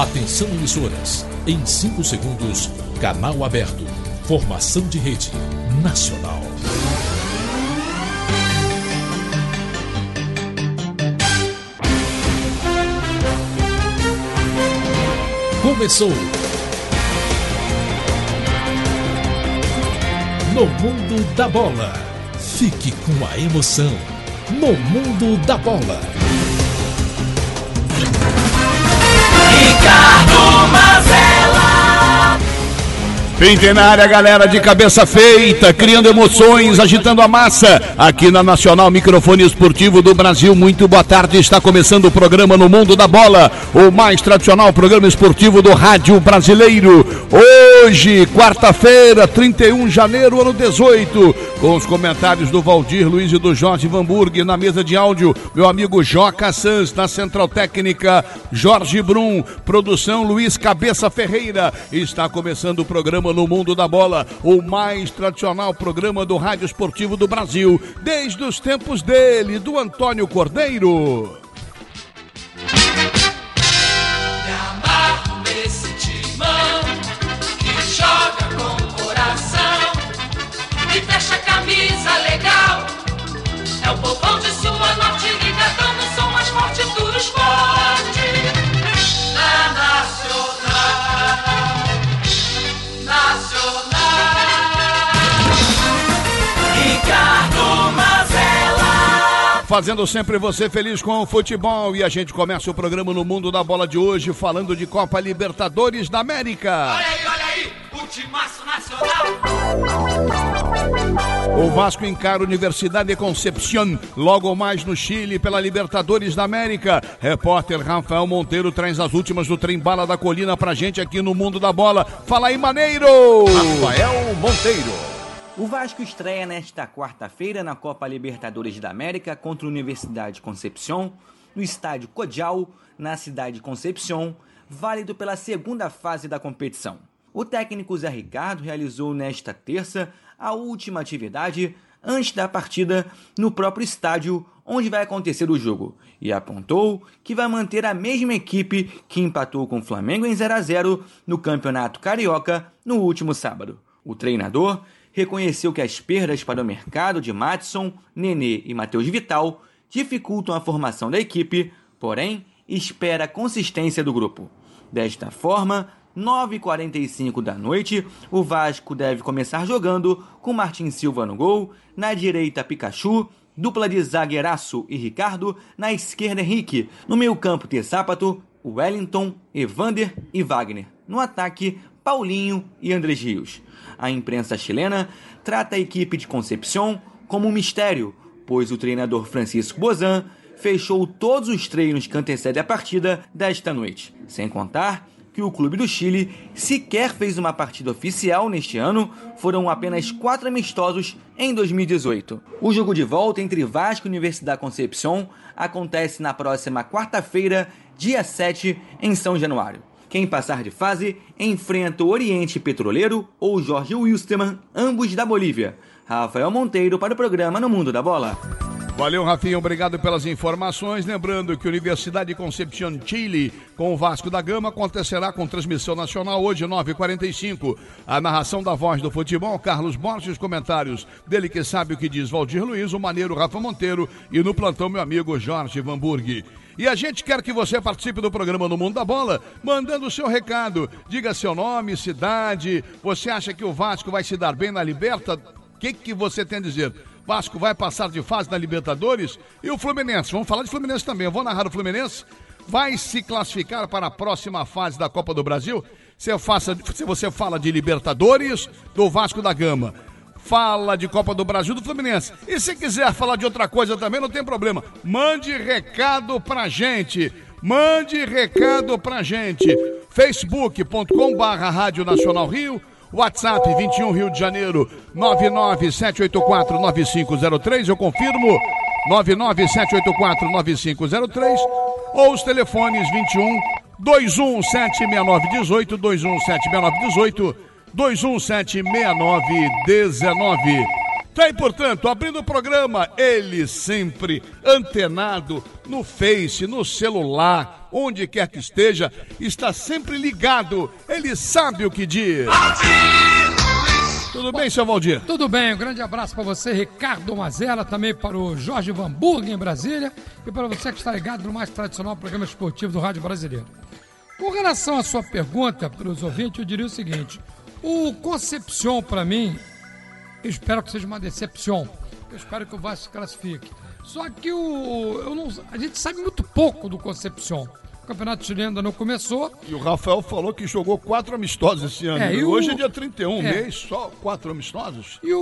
Atenção, emissoras. Em 5 segundos, canal aberto. Formação de rede nacional. Começou. No Mundo da Bola. Fique com a emoção. No Mundo da Bola. Ricardo Mazella. Pinte na área, galera, de cabeça feita, criando emoções, agitando a massa, aqui na Nacional Microfone Esportivo do Brasil. Muito boa tarde, está começando o programa No Mundo da Bola, o mais tradicional programa esportivo do rádio brasileiro. Hoje, quarta-feira, 31 de janeiro, ano 18, com os comentários do Valdir Luiz e do Jorge Vanburg, na mesa de áudio, meu amigo Joca Sanz, na central técnica, Jorge Brum, produção Luiz Cabeça Ferreira. Está começando o programa No Mundo da Bola, o mais tradicional programa do rádio esportivo do Brasil, desde os tempos dele, do Antônio Cordeiro. Me amarro nesse timão que joga com o coração e fecha a camisa legal. É o povão de sua norte ligadão no som mais forte do esporte. Na Ricardo Mazella. Fazendo sempre você feliz com o futebol. E a gente começa o programa No Mundo da Bola de hoje falando de Copa Libertadores da América. Olha aí, o timaço nacional. O Vasco encara a Universidade de Concepción logo mais no Chile pela Libertadores da América. Repórter Rafael Monteiro traz as últimas do Trem Bala da Colina pra gente aqui no Mundo da Bola. Fala aí, Maneiro! Rafael Monteiro. O Vasco estreia nesta quarta-feira na Copa Libertadores da América contra a Universidade de Concepción, no estádio Codial, na cidade de Concepción, válido pela segunda fase da competição. O técnico Zé Ricardo realizou nesta terça a última atividade antes da partida no próprio estádio onde vai acontecer o jogo e apontou que vai manter a mesma equipe que empatou com o Flamengo em 0-0 no Campeonato Carioca no último sábado. O treinador reconheceu que as perdas para o mercado de Madison, Nenê e Matheus Vital dificultam a formação da equipe, porém espera a consistência do grupo. Desta forma, 9h45 da noite, o Vasco deve começar jogando com Martin Silva no gol, na direita Pikachu, dupla de zagueiraço e Ricardo, na esquerda Henrique, no meio-campo Sápato, Wellington, Evander e Wagner, no ataque Paulinho e Andrés Rios. A imprensa chilena trata a equipe de Concepción como um mistério, pois o treinador Francisco Bozan fechou todos os treinos que antecedem a partida desta noite, sem contar que o clube do Chile sequer fez uma partida oficial neste ano, foram apenas 4 amistosos em 2018. O jogo de volta entre Vasco e Universidade Concepción acontece na próxima quarta-feira, dia 7, em São Januário. Quem passar de fase enfrenta o Oriente Petroleiro ou Jorge Wilstermann, ambos da Bolívia. Rafael Monteiro para o programa No Mundo da Bola. Valeu, Rafinha, obrigado pelas informações. Lembrando que a Universidade de Concepción, Chile, com o Vasco da Gama, acontecerá com transmissão nacional hoje, 9h45. A narração da Voz do Futebol, Carlos Borges, comentários dele que sabe o que diz Valdir Luiz, o maneiro Rafa Monteiro e no plantão meu amigo Jorge Vanburg. E a gente quer que você participe do programa No Mundo da Bola, mandando o seu recado. Diga seu nome, cidade. Você acha que o Vasco vai se dar bem na Liberta? O que você tem a dizer? Vasco vai passar de fase na Libertadores? E o Fluminense? Vamos falar de Fluminense também. Eu vou narrar o Fluminense. Vai se classificar para a próxima fase da Copa do Brasil? Se você fala de Libertadores, do Vasco da Gama. Fala de Copa do Brasil, do Fluminense. E se quiser falar de outra coisa também, não tem problema. Mande recado pra gente. Facebook.com/Rádio Nacional Rio. WhatsApp 21 Rio de Janeiro 997849503. Eu confirmo. 997849503. Ou os telefones 21 2176918, 2176918, 2176919. Tá aí, portanto, abrindo o programa, ele sempre antenado no Face, no celular, onde quer que esteja, está sempre ligado, ele sabe o que diz. Tudo bem, seu Valdir? Tudo bem, um grande abraço para você, Ricardo Mazella, também para o Jorge Van Burg em Brasília e para você que está ligado no mais tradicional programa esportivo do Rádio Brasileiro. Com relação à sua pergunta para os ouvintes, eu diria o seguinte: o Concepción, para mim, eu espero que seja uma decepção, eu espero que o Vasco se classifique. Só que a gente sabe muito pouco do Concepción. O Campeonato Chileno ainda não começou. E o Rafael falou que jogou 4 amistosos esse ano. Hoje é dia 31, mês, só 4 amistosos. E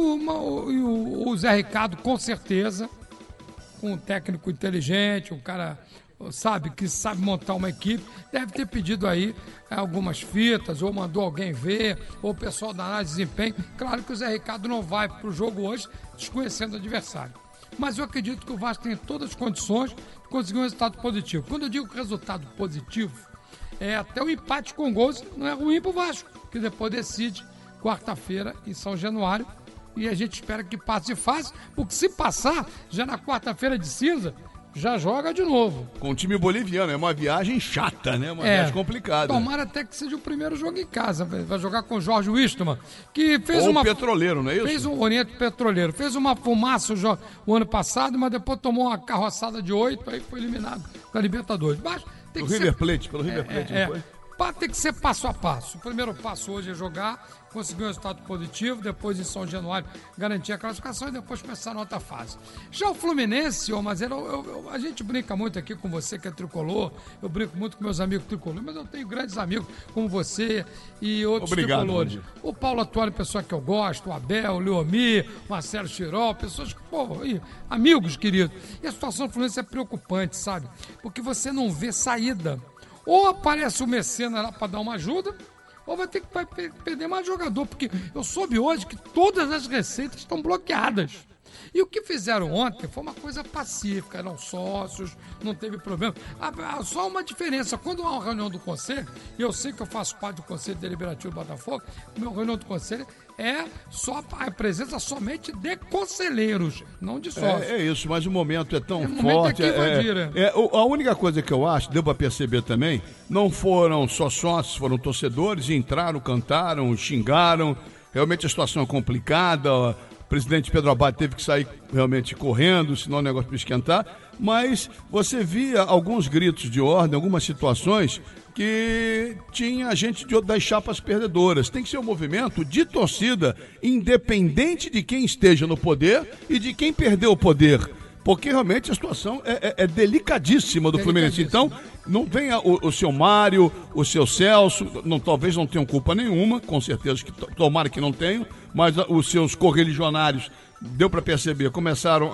o Zé Ricardo, com certeza, um técnico inteligente, um cara, sabe, que sabe montar uma equipe, deve ter pedido aí algumas fitas, ou mandou alguém ver, ou o pessoal da análise de desempenho. Claro que o Zé Ricardo não vai para o jogo hoje desconhecendo o adversário. Mas eu acredito que o Vasco tem todas as condições de conseguir um resultado positivo. Quando eu digo resultado positivo, até o empate com gols não é ruim para o Vasco, que depois decide quarta-feira em São Januário. E a gente espera que passe de fase, porque se passar, já na quarta-feira de cinza, já joga de novo. Com o time boliviano, é uma viagem chata, né? Uma viagem complicada. Tomara até que seja o primeiro jogo em casa. Vai jogar com o Jorge Wistman, que fez Ou Petroleiro, não é isso? Fez um Oriente Petroleiro. Fez uma fumaça o ano passado, mas depois tomou uma carroçada de 8, aí foi eliminado da Libertadores. Mas tem que River Plate, pelo River Plate, não foi? Tem que ser passo a passo. O primeiro passo hoje é jogar, conseguir um resultado positivo, depois em São Januário garantir a classificação e depois começar a outra fase. Já o Fluminense, mas a gente brinca muito aqui com você que é tricolor, eu brinco muito com meus amigos tricolores, mas eu tenho grandes amigos como você e outros tricolores. O Paulo Atuari, pessoa que eu gosto, o Abel, o Leomir, o Marcelo Chirol, pessoas que, amigos queridos. E a situação do Fluminense é preocupante, sabe? Porque você não vê saída. Ou aparece o Mecena lá para dar uma ajuda, ou vai ter que perder mais jogador, porque eu soube hoje que todas as receitas estão bloqueadas. E o que fizeram ontem foi uma coisa pacífica, eram sócios, não teve problema. Só uma diferença, quando há uma reunião do conselho, e eu sei que eu faço parte do Conselho Deliberativo do Botafogo, a minha reunião do conselho é só a presença somente de conselheiros, não de sócios. É isso, mas o momento é tão forte. A única coisa que eu acho, deu para perceber também, não foram só sócios, foram torcedores, entraram, cantaram, xingaram. Realmente a situação é complicada. O presidente Pedro Abad teve que sair realmente correndo, senão o negócio vai esquentar. Mas você via alguns gritos de ordem, algumas situações que tinha gente das chapas perdedoras. Tem que ser um movimento de torcida, independente de quem esteja no poder e de quem perdeu o poder. Porque realmente a situação é delicadíssima do Fluminense. Então, não venha o seu Mário, o seu Celso, talvez não tenham culpa nenhuma, com certeza que tomara que não tenham, mas os seus correligionários, deu para perceber, começaram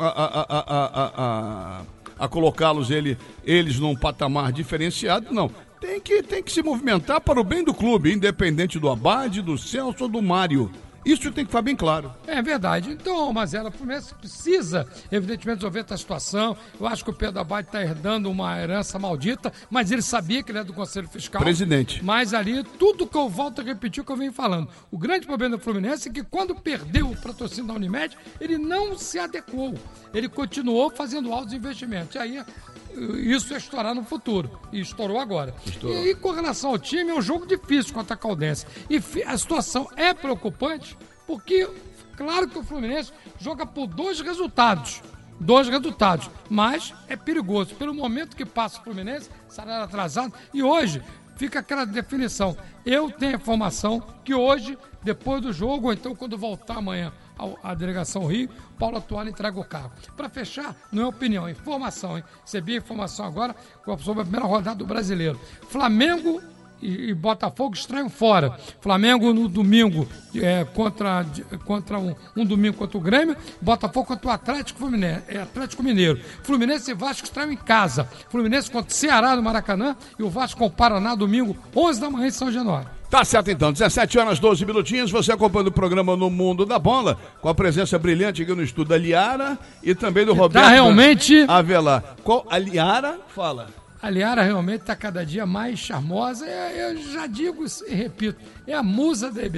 a colocá-los eles num patamar diferenciado. Não, tem que se movimentar para o bem do clube, independente do Abad, do Celso ou do Mário. Isso tem que ficar bem claro. É verdade. Então, Mazella, o Fluminense precisa, evidentemente, resolver essa situação. Eu acho que o Pedro Abad está herdando uma herança maldita, mas ele sabia que ele é do Conselho Fiscal. Presidente. Mas ali, tudo que eu volto a repetir o que eu venho falando. O grande problema do Fluminense é que quando perdeu o patrocínio da Unimed, ele não se adequou. Ele continuou fazendo altos investimentos. E aí, isso ia estourar no futuro. E estourou agora. E com relação ao time, é um jogo difícil contra a Caldense. E a situação é preocupante porque, claro que o Fluminense joga por dois resultados, mas é perigoso. Pelo momento que passa o Fluminense, salário atrasado, e hoje fica aquela definição. Eu tenho a informação que hoje, depois do jogo, ou então quando voltar amanhã a delegação Rio, Paulo Atuari entrega o carro. Para fechar, não é opinião, é informação, hein? Recebi a informação agora sobre a primeira rodada do Brasileiro. Flamengo e Botafogo estreiam fora. Flamengo no domingo contra um domingo contra o Grêmio, Botafogo contra o Atlético Mineiro. Fluminense e Vasco estreiam em casa. Fluminense contra o Ceará no Maracanã e o Vasco com o Paraná domingo, 11 da manhã em São Januário. Tá certo então, 17 horas 12 minutinhos, você acompanhando o programa No Mundo da Bola, com a presença brilhante aqui no estúdio da Liara e também do Roberto realmente Avelar. Qual a Liara? Fala. A Liara realmente está cada dia mais charmosa, eu já digo e repito, é a musa da EBC.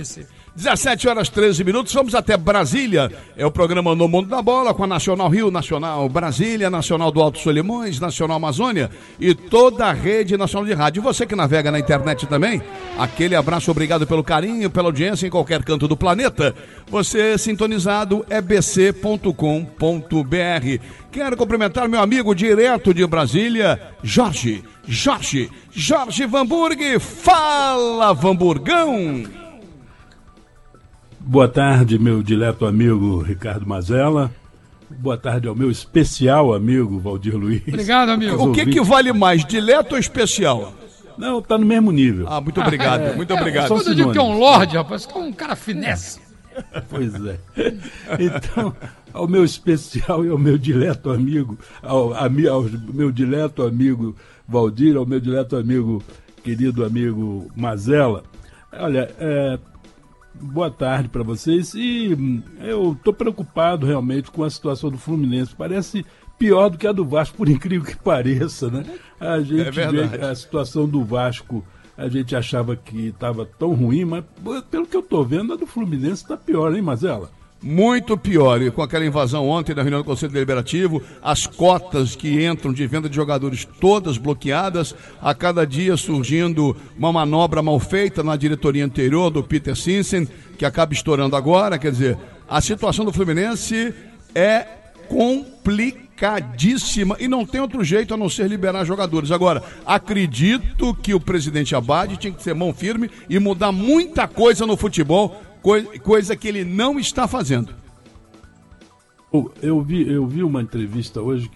17h13, vamos até Brasília, é o programa No Mundo da Bola, com a Nacional Rio, Nacional Brasília, Nacional do Alto Solimões, Nacional Amazônia e toda a rede nacional de rádio. Você que navega na internet também, aquele abraço, obrigado pelo carinho, pela audiência em qualquer canto do planeta. Você sintonizado ebc.com.br. Quero cumprimentar meu amigo direto de Brasília, Jorge Vanburg. Fala, Vanburgão! Boa tarde, meu dileto amigo Ricardo Mazella. Boa tarde ao meu especial amigo Valdir Luiz. Obrigado, amigo. O que vale mais, dileto ou especial? Não, tá no mesmo nível. Muito obrigado, muito obrigado. Quando eu digo que é um lorde, rapaz, que é um cara finesse. Pois é. Então, ao meu especial e ao meu dileto amigo, ao meu dileto amigo Valdir, ao meu dileto amigo, querido amigo Mazella, olha, boa tarde para vocês. E eu estou preocupado realmente com a situação do Fluminense. Parece pior do que a do Vasco, por incrível que pareça, né? A gente vê a situação do Vasco, a gente achava que estava tão ruim, mas pelo que eu estou vendo, a do Fluminense está pior, hein, Mazella? Muito pior, e com aquela invasão ontem da reunião do Conselho Deliberativo, as cotas que entram de venda de jogadores todas bloqueadas, a cada dia surgindo uma manobra mal feita na diretoria anterior do Peter Sinsen, que acaba estourando agora. Quer dizer, a situação do Fluminense é complicadíssima e não tem outro jeito a não ser liberar jogadores. Agora, acredito que o presidente Abad tinha que ser mão firme e mudar muita coisa no futebol, coisa que ele não está fazendo. Eu vi uma entrevista hoje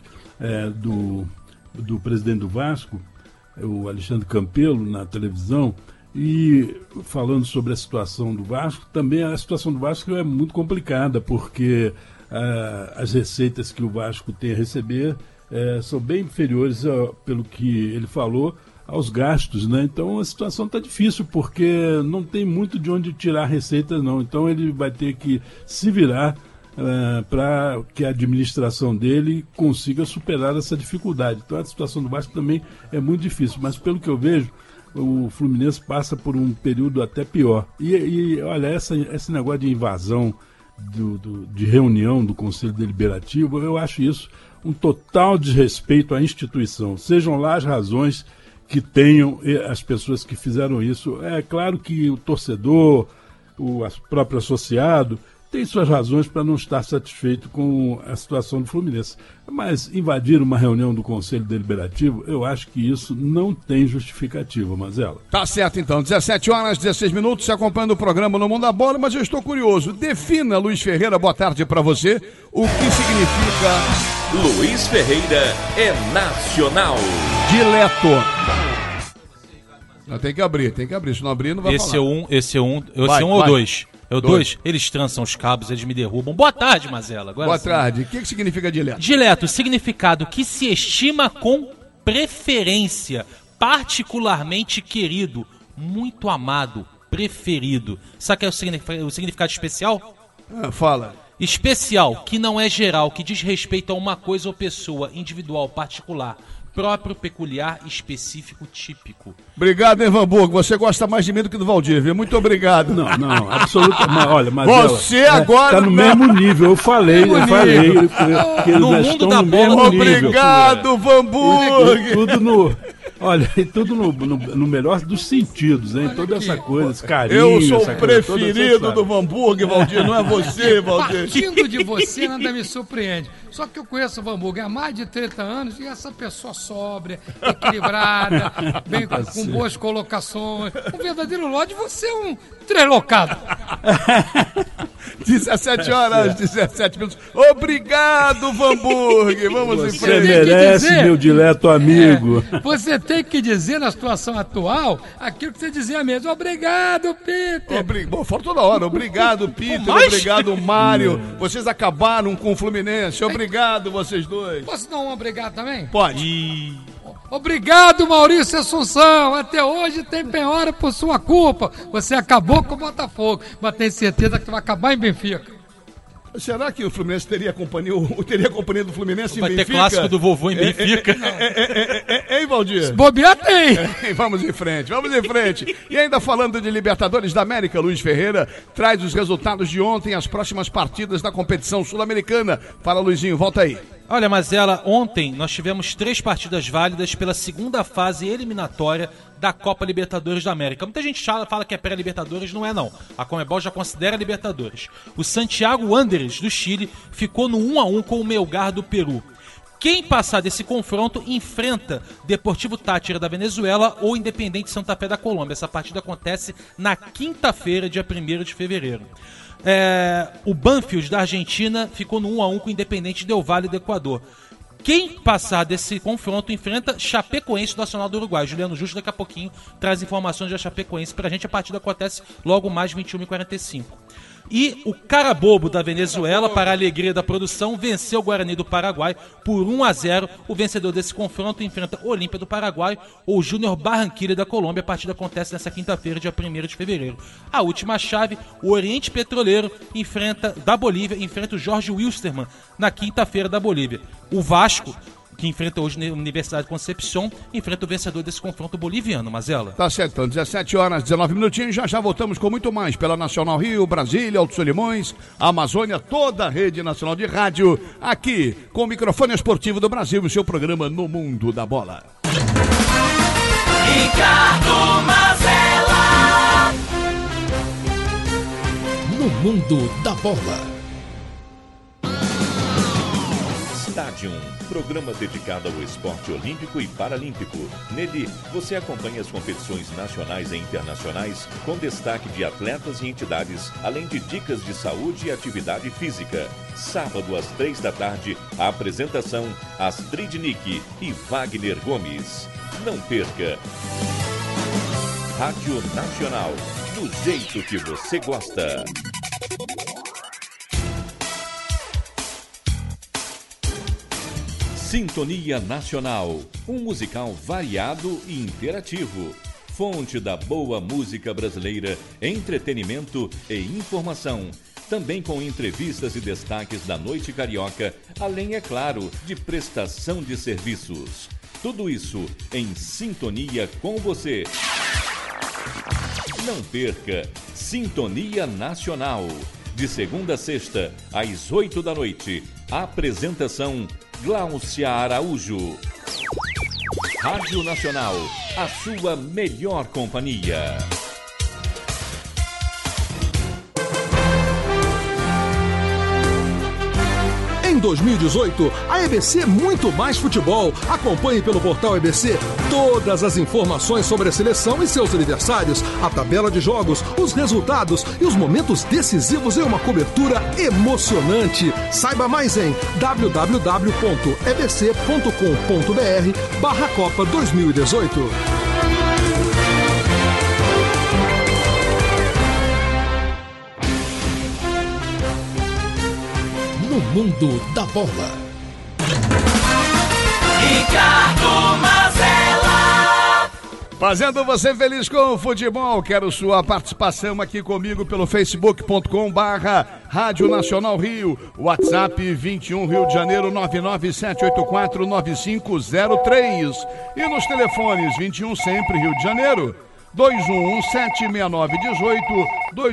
do presidente do Vasco, o Alexandre Campelo, na televisão, e falando sobre a situação do Vasco. Também a situação do Vasco é muito complicada, porque as receitas que o Vasco tem a receber são bem inferiores, pelo que ele falou, aos gastos, né? Então a situação está difícil, porque não tem muito de onde tirar receitas, não. Então ele vai ter que se virar para que a administração dele consiga superar essa dificuldade. Então a situação do Vasco também é muito difícil, mas pelo que eu vejo, o Fluminense passa por um período até pior. E olha, esse negócio de invasão de reunião do Conselho Deliberativo, eu acho isso um total desrespeito à instituição. Sejam lá as razões que tenham as pessoas que fizeram isso. É claro que o torcedor, o próprio associado, tem suas razões para não estar satisfeito com a situação do Fluminense. Mas invadir uma reunião do Conselho Deliberativo, eu acho que isso não tem justificativa, Mazella. Tá certo, então. 17h16, você acompanhando o programa No Mundo da Bola, mas eu estou curioso. Defina, Luiz Ferreira, boa tarde para você, o que significa... Luiz Ferreira é nacional. Dileto. Não, tem que abrir, se não abrir não vai falar. Esse é um ou dois? É o dois. Eles trançam os cabos, eles me derrubam. Boa tarde, Mazella. Boa tarde. O que significa dileto? Dileto, significado que se estima com preferência, particularmente querido, muito amado, preferido. Sabe que é o significado especial? Fala. Especial, que não é geral, que diz respeito a uma coisa ou pessoa, individual, particular, próprio, peculiar, específico, típico. Obrigado, Evan Burgo. Você gosta mais de mim do que do Valdir, viu? Muito obrigado. Não, absolutamente. Olha, mas você agora... Tá no mesmo nível, eu falei que eles no mundo da bola. Obrigado, Van Burgo. Tudo no... Olha, e tudo no melhor dos sentidos, hein? Toda essa coisa, esse carinho. Eu sou o preferido do Van Burgo, Valdir, não é você, Valdir. Partindo de você, nada me surpreende. Só que eu conheço o Van Burgo há mais de 30 anos e essa pessoa sóbria, equilibrada, bem com boas colocações. Um verdadeiro lorde, você é um trelocado. 17h17. Obrigado, Van Burgo. Vamos em frente. Você merece, meu dileto amigo. Você tem que dizer, na situação atual, aquilo que você dizia mesmo. Obrigado, Peter. Bom, fala toda hora. Obrigado, Peter. Obrigado, Mário. Vocês acabaram com o Fluminense. Obrigado, vocês dois. Posso dar um obrigado também? Pode. Obrigado, Maurício Assunção. Até hoje tem penhora por sua culpa. Você acabou com o Botafogo, mas tenho certeza que vai acabar em Benfica. Será que o Fluminense teria a companhia do Fluminense Vai em ter Benfica? clássico do vovô em Benfica. Hein, Valdir? Bobear tem. Vamos em frente. E ainda falando de Libertadores da América, Luiz Ferreira traz os resultados de ontem, as próximas partidas da competição sul-americana. Fala, Luizinho, volta aí. Olha, Mazela, ontem nós tivemos 3 partidas válidas pela segunda fase eliminatória da Copa Libertadores da América. Muita gente fala que é pré-Libertadores, não é não. A Conmebol já considera Libertadores. O Santiago Wanderers do Chile ficou no 1-1 com o Melgar do Peru. Quem passar desse confronto enfrenta Deportivo Táchira da Venezuela ou Independente Santa Fé da Colômbia. Essa partida acontece na quinta-feira, dia 1º de fevereiro. O Banfield da Argentina ficou no 1-1 com o Independente Del Valle do Equador. Quem passar desse confronto enfrenta Chapecoense Nacional do Uruguai. Juliano Justo daqui a pouquinho traz informações da Chapecoense pra gente. A partida acontece logo mais 21h45. E o Carabobo da Venezuela, para a alegria da produção, venceu o Guarani do Paraguai por 1-0. O vencedor desse confronto enfrenta Olímpia do Paraguai ou Júnior Barranquilla da Colômbia. A partida acontece nessa quinta-feira, dia 1º de fevereiro. A última chave, o Oriente Petroleiro da Bolívia enfrenta o Jorge Wilstermann na quinta-feira da Bolívia. O Vasco, que enfrenta hoje na Universidade de Concepción, enfrenta o vencedor desse confronto boliviano, Mazela. Tá certo, então, 17h19, já voltamos com muito mais pela Nacional Rio, Brasília, Alto Solimões, Amazônia, toda a rede nacional de rádio, aqui com o microfone esportivo do Brasil e seu programa No Mundo da Bola. Ricardo Mazella. No Mundo da Bola. Stadium, programa dedicado ao esporte olímpico e paralímpico. Nele, você acompanha as competições nacionais e internacionais com destaque de atletas e entidades, além de dicas de saúde e atividade física. Sábado às 15h, a apresentação Astrid Nick e Wagner Gomes. Não perca! Rádio Nacional, do jeito que você gosta. Sintonia Nacional, um musical variado e interativo. Fonte da boa música brasileira, entretenimento e informação. Também com entrevistas e destaques da noite carioca, além, é claro, de prestação de serviços. Tudo isso em sintonia com você. Não perca Sintonia Nacional, de segunda a sexta, às 20h. Apresentação Gláucia Araújo. Rádio Nacional, a sua melhor companhia. Em 2018, a EBC Muito Mais Futebol. Acompanhe pelo portal EBC todas as informações sobre a seleção e seus adversários, a tabela de jogos, os resultados e os momentos decisivos em uma cobertura emocionante. Saiba mais em www.ebc.com.br/Copa 2018. No Mundo da Bola. Ricardo Mazella. Fazendo você feliz com o futebol. Quero sua participação aqui comigo pelo facebook.com/Rádio Nacional Rio. WhatsApp 21 Rio de Janeiro 997849503. E nos telefones 21 sempre Rio de Janeiro 21176918,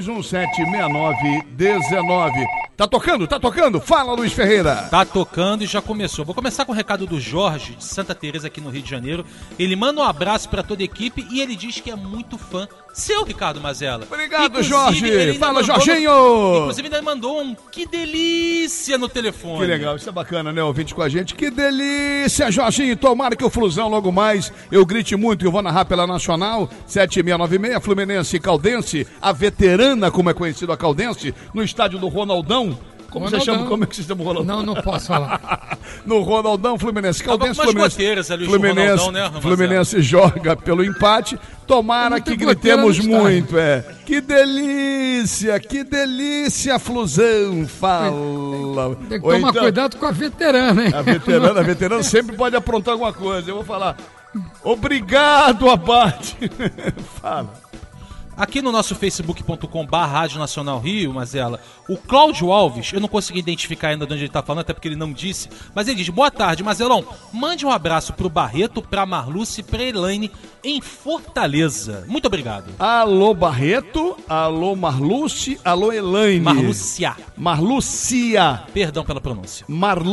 21176919. Tá tocando? Fala, Luiz Ferreira. Tá tocando e já começou. Vou começar com o recado do Jorge, de Santa Teresa, aqui no Rio de Janeiro. Ele manda um abraço pra toda a equipe e ele diz que é muito fã seu, Ricardo Mazella. Obrigado, Jorge. Fala, Jorginho. Inclusive, ainda mandou um que delícia no telefone. Que legal, isso é bacana, né? Ouvinte com a gente. Que delícia, Jorginho. Tomara que o Flusão logo mais eu grite muito. Eu vou narrar pela Nacional 7696, Fluminense e Caldense, a veterana, como é conhecido a Caldense, no estádio do Ronaldão. Como você chama o Ronaldão? Não posso falar. No Ronaldão, Fluminense. Caldense, Ali, Fluminense joga pelo empate. Tomara que gritemos muito. Que delícia, Flusão. Fala. Tem que tomar cuidado com a veterana, hein? A veterana sempre pode aprontar alguma coisa. Eu vou falar. Obrigado, Abate. Fala. Aqui no nosso facebook.com/Rádio Nacional Rio, Mazela, o Cláudio Alves, eu não consegui identificar ainda de onde ele tá falando, até porque ele não disse, mas ele diz: boa tarde, Mazelão, mande um abraço pro Barreto, pra Marluce e pra Elaine em Fortaleza. Muito obrigado. Alô, Barreto, alô, Marluce, alô, Elaine. Marlucia. Perdão pela pronúncia.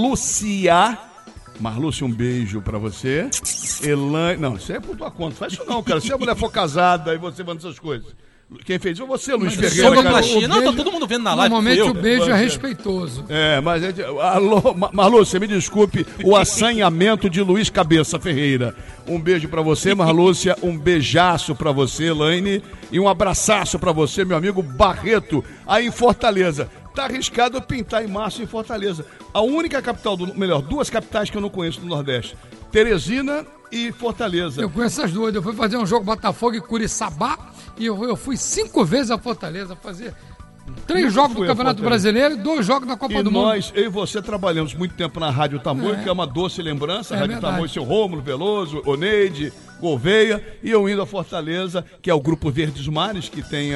Marluce, um beijo pra você. Elaine. Não, isso é por tua conta. Faz isso não, cara. Se a mulher for casada e você manda essas coisas. Quem fez? Você, Luiz Ferreira. Não, tá todo mundo vendo na live. Normalmente o beijo é respeitoso. Mas alô, Marluce, me desculpe o assanhamento de Luiz Cabeça Ferreira. Um beijo pra você, Marlúcia. Um beijaço pra você, Elaine. E um abraçaço pra você, meu amigo Barreto, aí em Fortaleza. Tá arriscado pintar em março em Fortaleza. A única capital, duas capitais que eu não conheço no Nordeste. Teresina e Fortaleza. Eu conheço as duas. Eu fui fazer um jogo Botafogo e Curiçaba e eu fui 5 vezes a Fortaleza fazer 3 jogos do Campeonato Brasileiro e 2 jogos da Copa do Mundo. Nós, eu e você, trabalhamos muito tempo na Rádio Tamoio, que é uma doce lembrança. A Rádio Tamoio, seu Rômulo Veloso, Oneide, Gouveia, e eu indo a Fortaleza, que é o Grupo Verdes Mares, que tem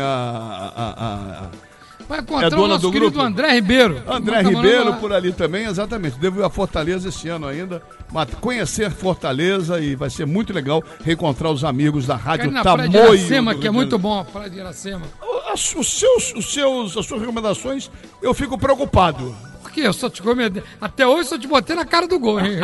vai encontrar o nosso querido grupo. André Ribeiro. André Ribeiro por ali também, exatamente. Devo ir a Fortaleza esse ano ainda, mas conhecer Fortaleza, e vai ser muito legal reencontrar os amigos da Rádio Tamoio. Praia de Iracema, que é muito bom a Praia de Iracema. As suas recomendações, eu fico preocupado. Por quê? Eu só te comedei. Até hoje eu só te botei na cara do gol, hein?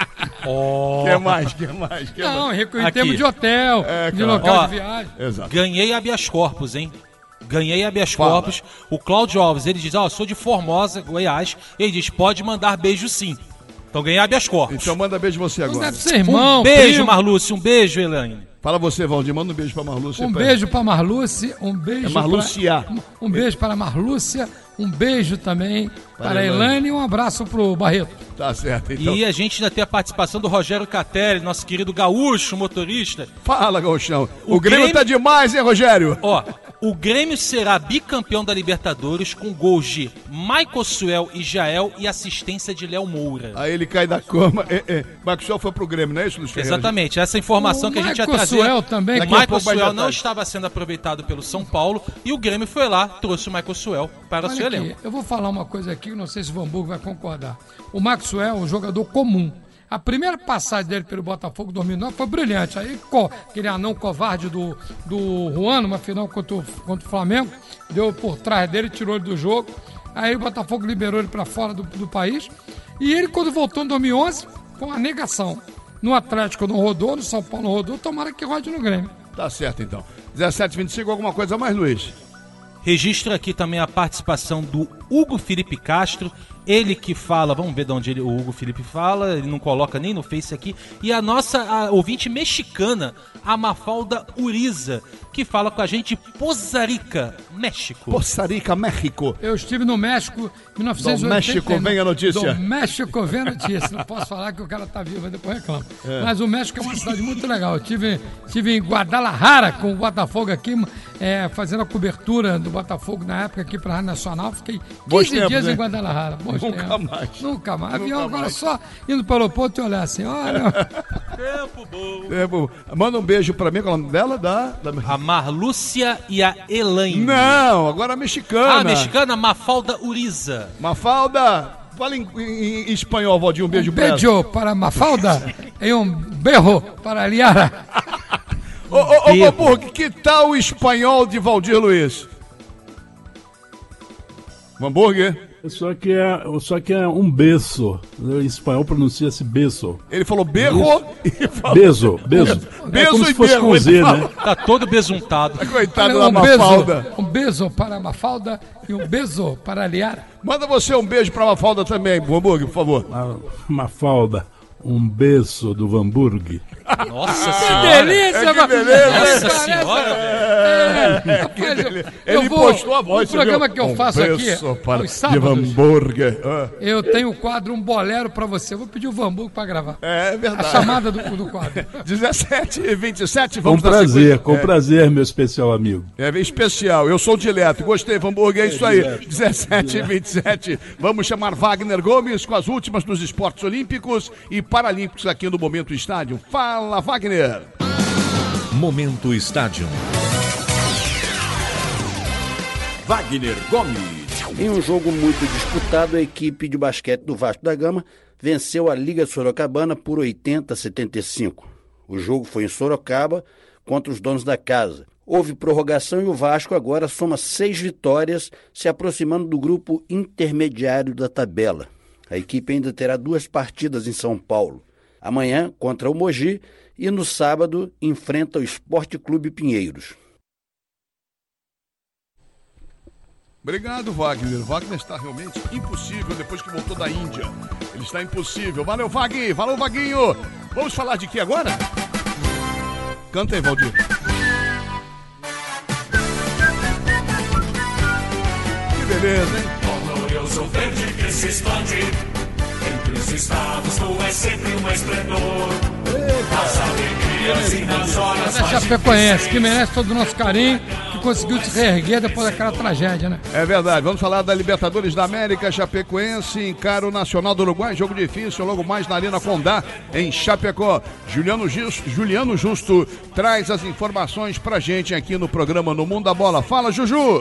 Quer mais? Não, em termos de hotel, de local de viagem. Exato. Ganhei habeas corpus, hein? Ganhei habeas corpus. O Cláudio Alves, ele diz: eu sou de Formosa, Goiás. Ele diz: pode mandar beijo sim. Então ganhei habeas corpus. Então manda beijo você agora. Deve ser irmão, um beijo, Marluce. Um beijo, Elaine. Fala você, Valdir. Manda um beijo pra Marluce. Um beijo pra Marluce. Um beijo Marlucia. Um beijo para a Marlúcia. Um beijo também para a Elaine e um abraço pro Barreto. Tá certo, então. E a gente ainda tem a participação do Rogério Catelli, nosso querido gaúcho, motorista. Fala, Gauchão. O Grêmio tá demais, hein, Rogério? O Grêmio será bicampeão da Libertadores com gols de Maicon e Jael e assistência de Léo Moura. Aí ele cai da cama. Maicon foi pro Grêmio, não é isso, Luiz Ferreira? Exatamente, essa informação que a gente ia trazer. Também. Maicon não estava sendo aproveitado pelo São Paulo e o Grêmio foi lá, trouxe o Maicon para o seu elenco. Eu vou falar uma coisa aqui, não sei se o Van Burg vai concordar. O Maxwell é um jogador comum. A primeira passagem dele pelo Botafogo em 2009 foi brilhante. Aí aquele anão covarde do Juan, numa final contra o Flamengo, deu por trás dele, tirou ele do jogo. Aí o Botafogo liberou ele para fora do país. E ele, quando voltou em 2011, foi uma negação. No Atlético não rodou, no São Paulo não rodou, tomara que rode no Grêmio. Tá certo, então. 17h25, alguma coisa a mais, Luiz? Registro aqui também a participação do Hugo Felipe Castro, ele que fala, vamos ver de onde o Hugo Felipe fala, ele não coloca nem no Face aqui, e a nossa ouvinte mexicana, a Mafalda Uriza, que fala com a gente de Poza Rica, México. Poza Rica, México. Eu estive no México em 1980. Do México vem a notícia. Do México vem a notícia. Não posso falar que o cara tá vivo, mas depois reclama. Mas o México é uma cidade muito legal. Eu estive em Guadalajara com o Botafogo aqui, fazendo a cobertura do Botafogo na época aqui para a Rádio Nacional. Fiquei 15 dias em Guadalajara. Nunca mais. Avião agora só indo para o aeroporto e olhar assim, olha. Tempo bom. Manda um beijo para mim, qual é o nome dela? A Marlúcia e a Elaine. Não, agora a mexicana. A mexicana, Mafalda Uriza. Mafalda, fala em espanhol, Valdir, um beijo pra ela. Beijo para Mafalda e um berro para Liara. Ô, Vanburg, que tal o espanhol de Valdir Luiz? Vanburg? Só que é um beso. Em espanhol pronuncia-se beso. Ele falou berro e falou... Beso. É como se fosse com Z, né? Tá todo besuntado. Coitado da Mafalda. Um beijo para a Mafalda e um beijo para a Liara. Manda você um beijo para a Mafalda também, Vanburg, por favor. Mafalda, um beijo do Vanburg. Nossa Senhora! Que delícia, que beleza! Nossa Senhora! Ele postou a voz. O programa que eu faço aqui, aos sábados, eu tenho o quadro Um Bolero pra você. Eu vou pedir o Van Burg pra gravar. É verdade. A chamada do quadro. 17h27, vamos com prazer, meu especial amigo. Especial, eu sou dileto. Gostei, Van Burg, é isso aí. 17h27, vamos chamar Wagner Gomes com as últimas dos esportes olímpicos e paralímpicos aqui no Momento Estádio. Fala, Wagner. Momento Estádio. Wagner Gomes. Em um jogo muito disputado, a equipe de basquete do Vasco da Gama venceu a Liga Sorocabana por 80-75. O jogo foi em Sorocaba contra os donos da casa. Houve prorrogação e o Vasco agora soma 6 vitórias, se aproximando do grupo intermediário da tabela. A equipe ainda terá 2 partidas em São Paulo. Amanhã contra o Mogi e no sábado enfrenta o Esporte Clube Pinheiros. Obrigado, Wagner. Wagner está realmente impossível depois que voltou da Índia. Ele está impossível. Valeu, Wagner. Valeu, Vaguinho. Vamos falar de que agora? Canta aí, Valdir. Que beleza, hein? Glorioso verde que se expande entre os estados, tu és sempre um esplendor. Nas alegrias e nas horas mais Chapecoense, que merece todo o nosso carinho, que conseguiu se reerguer depois daquela tragédia, né? É verdade, vamos falar da Libertadores da América. Chapecoense encara o Nacional do Uruguai, jogo difícil, logo mais na Arena Condá, em Chapecó. Juliano Justo traz as informações pra gente aqui no programa No Mundo da Bola. Fala, Juju!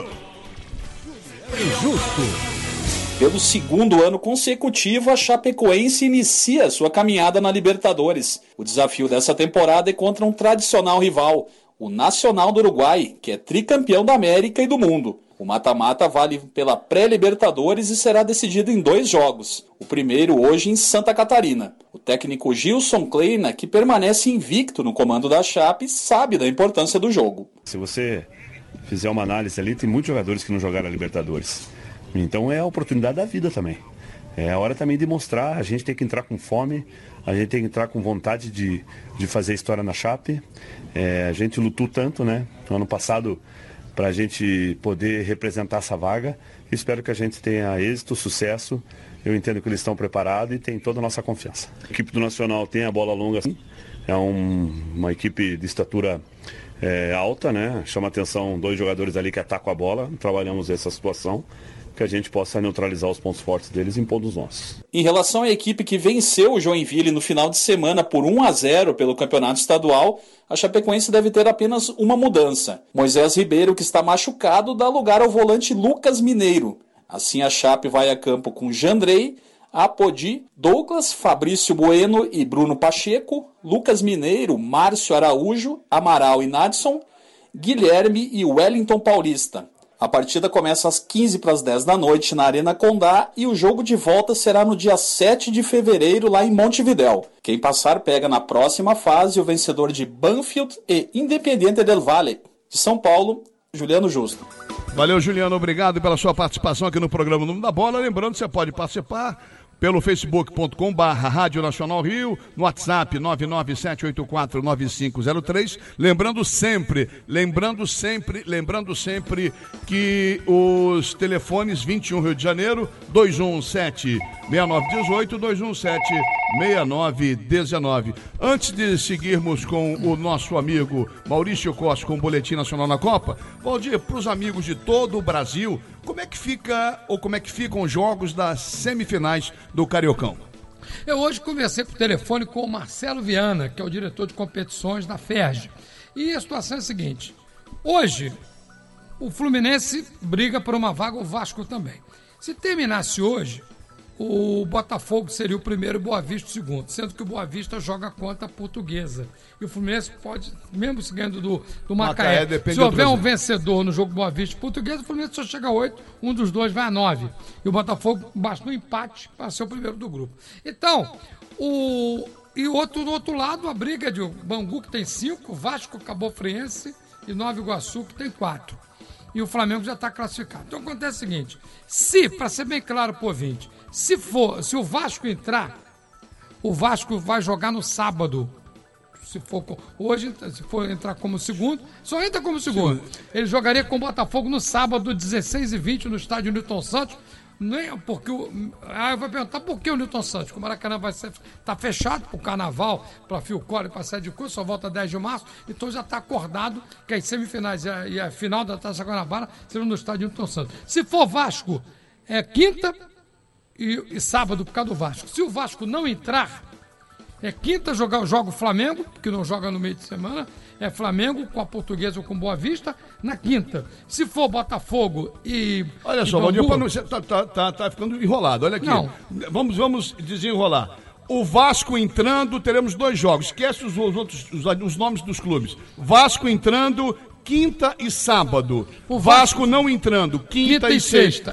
Justo. Pelo segundo ano consecutivo, a Chapecoense inicia sua caminhada na Libertadores. O desafio dessa temporada é contra um tradicional rival, o Nacional do Uruguai, que é tricampeão da América e do mundo. O mata-mata vale pela pré-Libertadores e será decidido em 2 jogos. O primeiro hoje em Santa Catarina. O técnico Gilson Kleina, que permanece invicto no comando da Chape, sabe da importância do jogo. Se você fizer uma análise ali, tem muitos jogadores que não jogaram a Libertadores. Então é a oportunidade da vida também. É a hora também de mostrar, a gente tem que entrar com fome, a gente tem que entrar com vontade de fazer história na Chape. A gente lutou tanto, né, no ano passado, para a gente poder representar essa vaga. Espero que a gente tenha êxito, sucesso. Eu entendo que eles estão preparados e tem toda a nossa confiança. A equipe do Nacional tem a bola longa, sim. É uma equipe de estatura alta, né? Chama atenção 2 jogadores ali que atacam a bola. Trabalhamos essa situação, que a gente possa neutralizar os pontos fortes deles e impor os nossos. Em relação à equipe que venceu o Joinville no final de semana por 1-0 pelo campeonato estadual, a Chapecoense deve ter apenas uma mudança. Moisés Ribeiro, que está machucado, dá lugar ao volante Lucas Mineiro. Assim a Chape vai a campo com Jandrei, Apodi, Douglas, Fabrício Bueno e Bruno Pacheco, Lucas Mineiro, Márcio Araújo, Amaral e Nadson, Guilherme e Wellington Paulista. A partida começa às 15:10 da noite na Arena Condá e o jogo de volta será no dia 7 de fevereiro lá em Montevidéu. Quem passar pega na próxima fase o vencedor de Banfield e Independiente del Valle. De São Paulo, Juliano Justo. Valeu, Juliano, obrigado pela sua participação aqui no programa No Mundo da Bola. Lembrando que você pode participar pelo facebook.com/Rádio Nacional Rio, no WhatsApp 997849503. Lembrando sempre que os telefones 21 Rio de Janeiro, 217-6918, 217-6919. Antes de seguirmos com o nosso amigo Maurício Costa com o Boletim Nacional na Copa, Valdir, para os amigos de todo o Brasil, como é que ficam os jogos das semifinais do Cariocão? Eu hoje conversei por telefone com o Marcelo Viana, que é o diretor de competições da FERJ. E a situação é a seguinte: hoje o Fluminense briga por uma vaga, o Vasco também. Se terminasse hoje, o Botafogo seria o primeiro e o Boa Vista o segundo, sendo que o Boa Vista joga contra a Portuguesa. E o Fluminense pode, mesmo se ganhando do Macaé, se houver um vencedor no jogo Boa Vista e Portuguesa, o Fluminense só chega a 8, um dos dois vai a 9. E o Botafogo basta um empate para ser o primeiro do grupo. Então, do outro lado, a briga de Bangu, que tem 5, Vasco, Cabo Friense e Nova Iguaçu, que tem 4. E o Flamengo já está classificado. Então acontece o seguinte: para ser bem claro pro ouvinte, se o Vasco entrar, o Vasco vai jogar no sábado. Se for entrar como segundo, só entra como segundo. Ele jogaria com o Botafogo no sábado, 16h20, no estádio Newton Santos. Porque eu vou perguntar por que o Newton Santos, que o Maracanã está fechado para o Carnaval, para Phil Collor e para a sede de curso, só volta 10 de março, então já está acordado que as semifinais e a final da Taça Guanabara serão no estádio Newton Santos. Se for Vasco, é quinta e sábado por causa do Vasco. Se o Vasco não entrar, Quinta joga o Flamengo, que não joga no meio de semana. É Flamengo com a Portuguesa ou com Boa Vista na quinta. Se for Botafogo e... Olha só, Valdir, tá ficando enrolado. Olha aqui. Não. Vamos desenrolar. O Vasco entrando, teremos 2 jogos. Esquece os nomes dos clubes. Vasco entrando... quinta e sábado. O Vasco não entrando, quinta e sexta.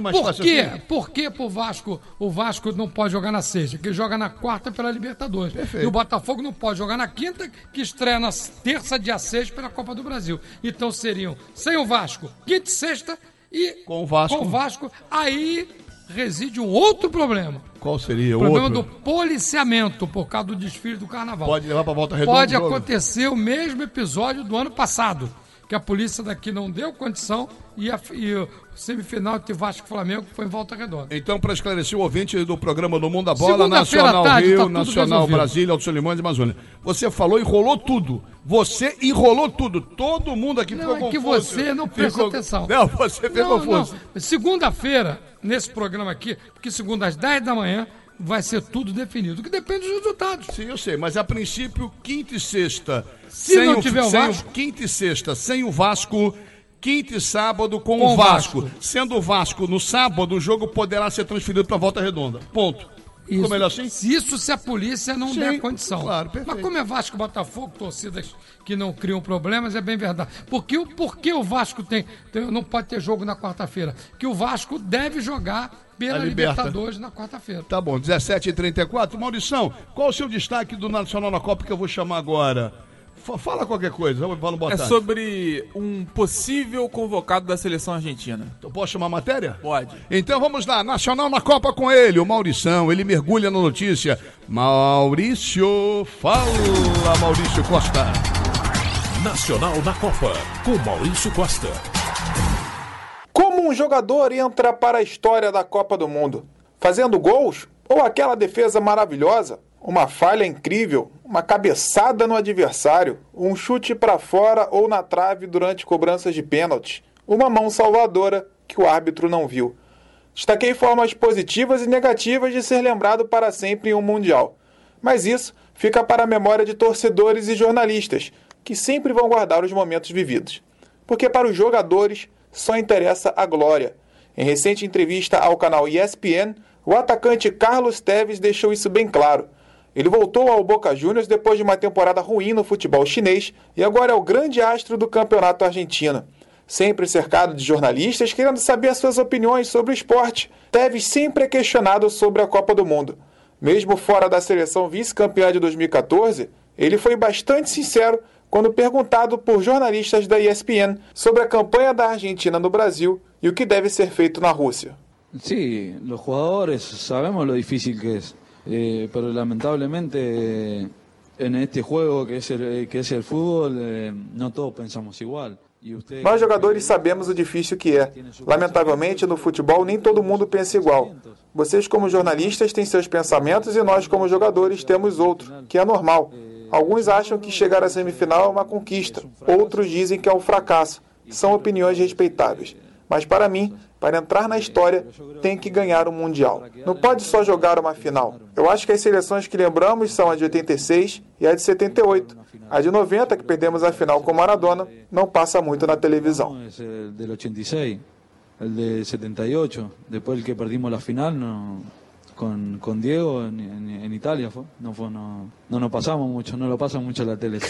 Por que pro Vasco o Vasco não pode jogar na sexta? Que joga na quarta pela Libertadores. Perfeito. E o Botafogo não pode jogar na quinta, que estreia na terça, dia 6, pela Copa do Brasil. Então seriam sem o Vasco, quinta e sexta e com o Vasco. Aí reside um outro problema. Qual seria o problema do policiamento por causa do desfile do Carnaval. Pode levar para Volta Redonda. Pode acontecer o mesmo episódio do ano passado, que a polícia daqui não deu condição e o semifinal de Vasco e Flamengo foi em Volta Redonda. Então, para esclarecer o ouvinte do programa do Mundo da Bola, Nacional Rio, tá Nacional resolvido. Brasília, Alto Solimões e Amazônia. Você falou e enrolou tudo. Você enrolou tudo. Todo mundo aqui ficou confuso. Que você não prestou atenção. Não, você ficou confuso. Não. Segunda-feira, nesse programa aqui, porque segunda às 10 da manhã, vai ser tudo definido, que depende dos resultados. Sim, eu sei, mas a princípio, quinta e sexta, se não tiver o Vasco, quinta e sexta, sem o Vasco, quinta e sábado com o Vasco. Sendo o Vasco no sábado, o jogo poderá ser transferido para Volta Redonda. Ponto. Ficou melhor assim? Se a polícia não der condição. Claro, perfeito. Mas como é Vasco e Botafogo, torcidas que não criam problemas, é bem verdade. Por que o Vasco não pode ter jogo na quarta-feira? Que o Vasco deve jogar pela Libertadores na quarta-feira. Tá bom, 17h34. Maurição, qual o seu destaque do Nacional na Copa que eu vou chamar agora? Fala qualquer coisa, vamos boa tarde. É sobre um possível convocado da seleção argentina. Então posso chamar a matéria? Pode. Então vamos lá, Nacional na Copa com ele, o Maurição, ele mergulha na notícia. Maurício, fala Maurício Costa. Nacional na Copa, com Maurício Costa. Como um jogador entra para a história da Copa do Mundo? Fazendo gols? Ou aquela defesa maravilhosa? Uma falha incrível? Uma cabeçada no adversário? Um chute para fora ou na trave durante cobranças de pênalti? Uma mão salvadora que o árbitro não viu? Destaquei formas positivas e negativas de ser lembrado para sempre em um Mundial. Mas isso fica para a memória de torcedores e jornalistas, que sempre vão guardar os momentos vividos. Porque para os jogadores só interessa a glória. Em recente entrevista ao canal ESPN, o atacante Carlos Tevez deixou isso bem claro. Ele voltou ao Boca Juniors depois de uma temporada ruim no futebol chinês e agora é o grande astro do campeonato argentino. Sempre cercado de jornalistas querendo saber suas opiniões sobre o esporte, Tevez sempre é questionado sobre a Copa do Mundo. Mesmo fora da seleção vice-campeã de 2014, ele foi bastante sincero quando perguntado por jornalistas da ESPN sobre a campanha da Argentina no Brasil e o que deve ser feito na Rússia. Sí, los jugadores sabemos lo difícil que es, pero lamentablemente en este juego que es el fútbol, no todos pensamos igual. Nós jogadores sabemos o difícil que é. Lamentavelmente, no futebol nem todo mundo pensa igual. Vocês como jornalistas têm seus pensamentos e nós como jogadores temos outros, que é normal. Alguns acham que chegar à semifinal é uma conquista, outros dizem que é um fracasso. São opiniões respeitáveis. Mas para mim, para entrar na história, tem que ganhar um Mundial. Não pode só jogar uma final. Eu acho que as seleções que lembramos são a de 86 e a de 78. A de 90, que perdemos a final com Maradona, não passa muito na televisão. El del 86, el de 78, depois el que perdimos la final con Diego en Italia, no nos pasamos mucho, no lo pasan mucho la tele.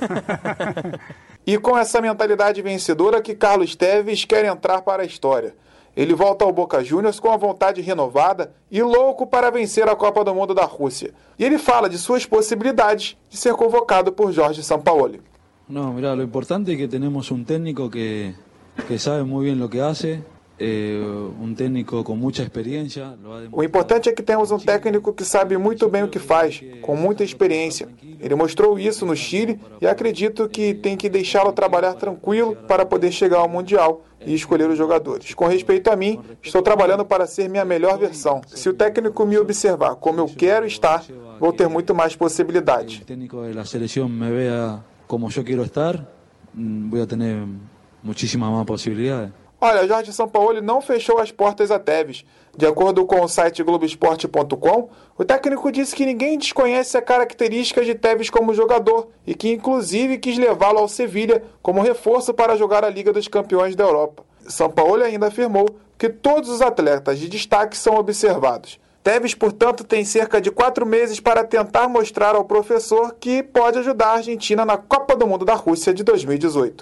E com essa mentalidade vencedora que Carlos Tevez quer entrar para a história. Ele volta ao Boca Juniors com a vontade renovada e louco para vencer a Copa do Mundo da Rússia. E ele fala de suas possibilidades de ser convocado por Jorge Sampaoli. No, mira, lo importante es que tenemos un técnico que sabe muy bien lo que hace. Um técnico com muita experiência. O importante é que temos um técnico que sabe muito bem o que faz, com muita experiência. Ele mostrou isso no Chile e acredito que tem que deixá-lo trabalhar tranquilo para poder chegar ao Mundial e escolher os jogadores. Com respeito a mim, estou trabalhando para ser minha melhor versão. Se o técnico me observar como eu quero estar, vou ter muito mais possibilidades. Se o técnico da seleção me vea como eu quero estar, vou ter muitíssimas mais possibilidades. Olha, Jorge Sampaoli não fechou as portas a Tevez. De acordo com o site Globoesporte.com, o técnico disse que ninguém desconhece a característica de Tevez como jogador e que inclusive quis levá-lo ao Sevilha como reforço para jogar a Liga dos Campeões da Europa. Sampaoli ainda afirmou que todos os atletas de destaque são observados. Tevez, portanto, tem cerca de 4 meses para tentar mostrar ao professor que pode ajudar a Argentina na Copa do Mundo da Rússia de 2018.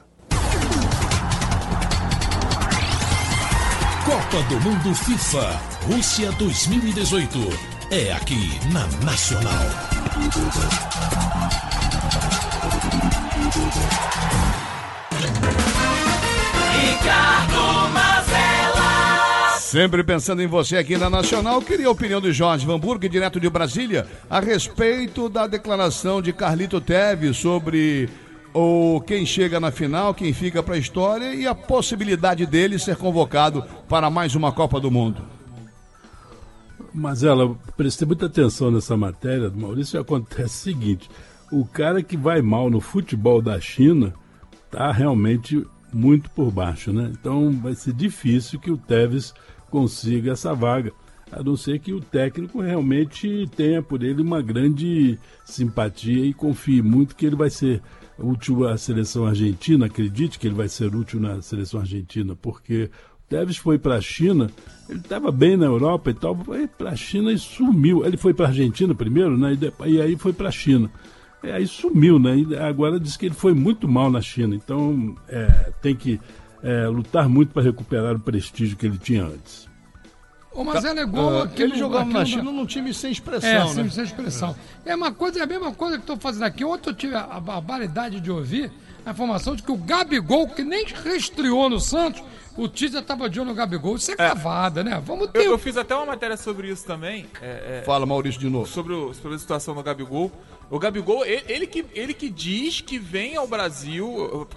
Copa do Mundo FIFA Rússia 2018. É aqui na Nacional. Ricardo Mazella. Sempre pensando em você aqui na Nacional, queria a opinião de Jorge Vanburg, direto de Brasília, a respeito da declaração de Carlito Tevez sobre quem chega na final, quem fica para a história e a possibilidade dele ser convocado para mais uma Copa do Mundo. Mas prestei muita atenção nessa matéria do Maurício, e acontece o seguinte: o cara que vai mal no futebol da China está realmente muito por baixo, né? Então vai ser difícil que o Tevez consiga essa vaga, a não ser que o técnico realmente tenha por ele uma grande simpatia e confie muito que ele vai ser útil à seleção argentina. Acredite que ele vai ser útil na seleção argentina, porque o Tevez foi para a China, ele estava bem na Europa e tal, foi para a China e sumiu. Ele foi para a Argentina primeiro, né? E aí foi para a China. Aí sumiu, né? E agora diz que ele foi muito mal na China, então tem que lutar muito para recuperar o prestígio que ele tinha antes. Mas é igual ele jogava na China num time sem expressão, né? Sem expressão. É a mesma coisa que estou fazendo aqui. Ontem eu tive a barbaridade de ouvir a informação de que o Gabigol, que nem reestreou no Santos, o Tite já estava de olho no Gabigol. Isso é cavada, né? Vamos ter. Eu fiz até uma matéria sobre isso também. Fala, Maurício, de novo. Sobre a situação do Gabigol. O Gabigol, ele que diz que vem ao Brasil.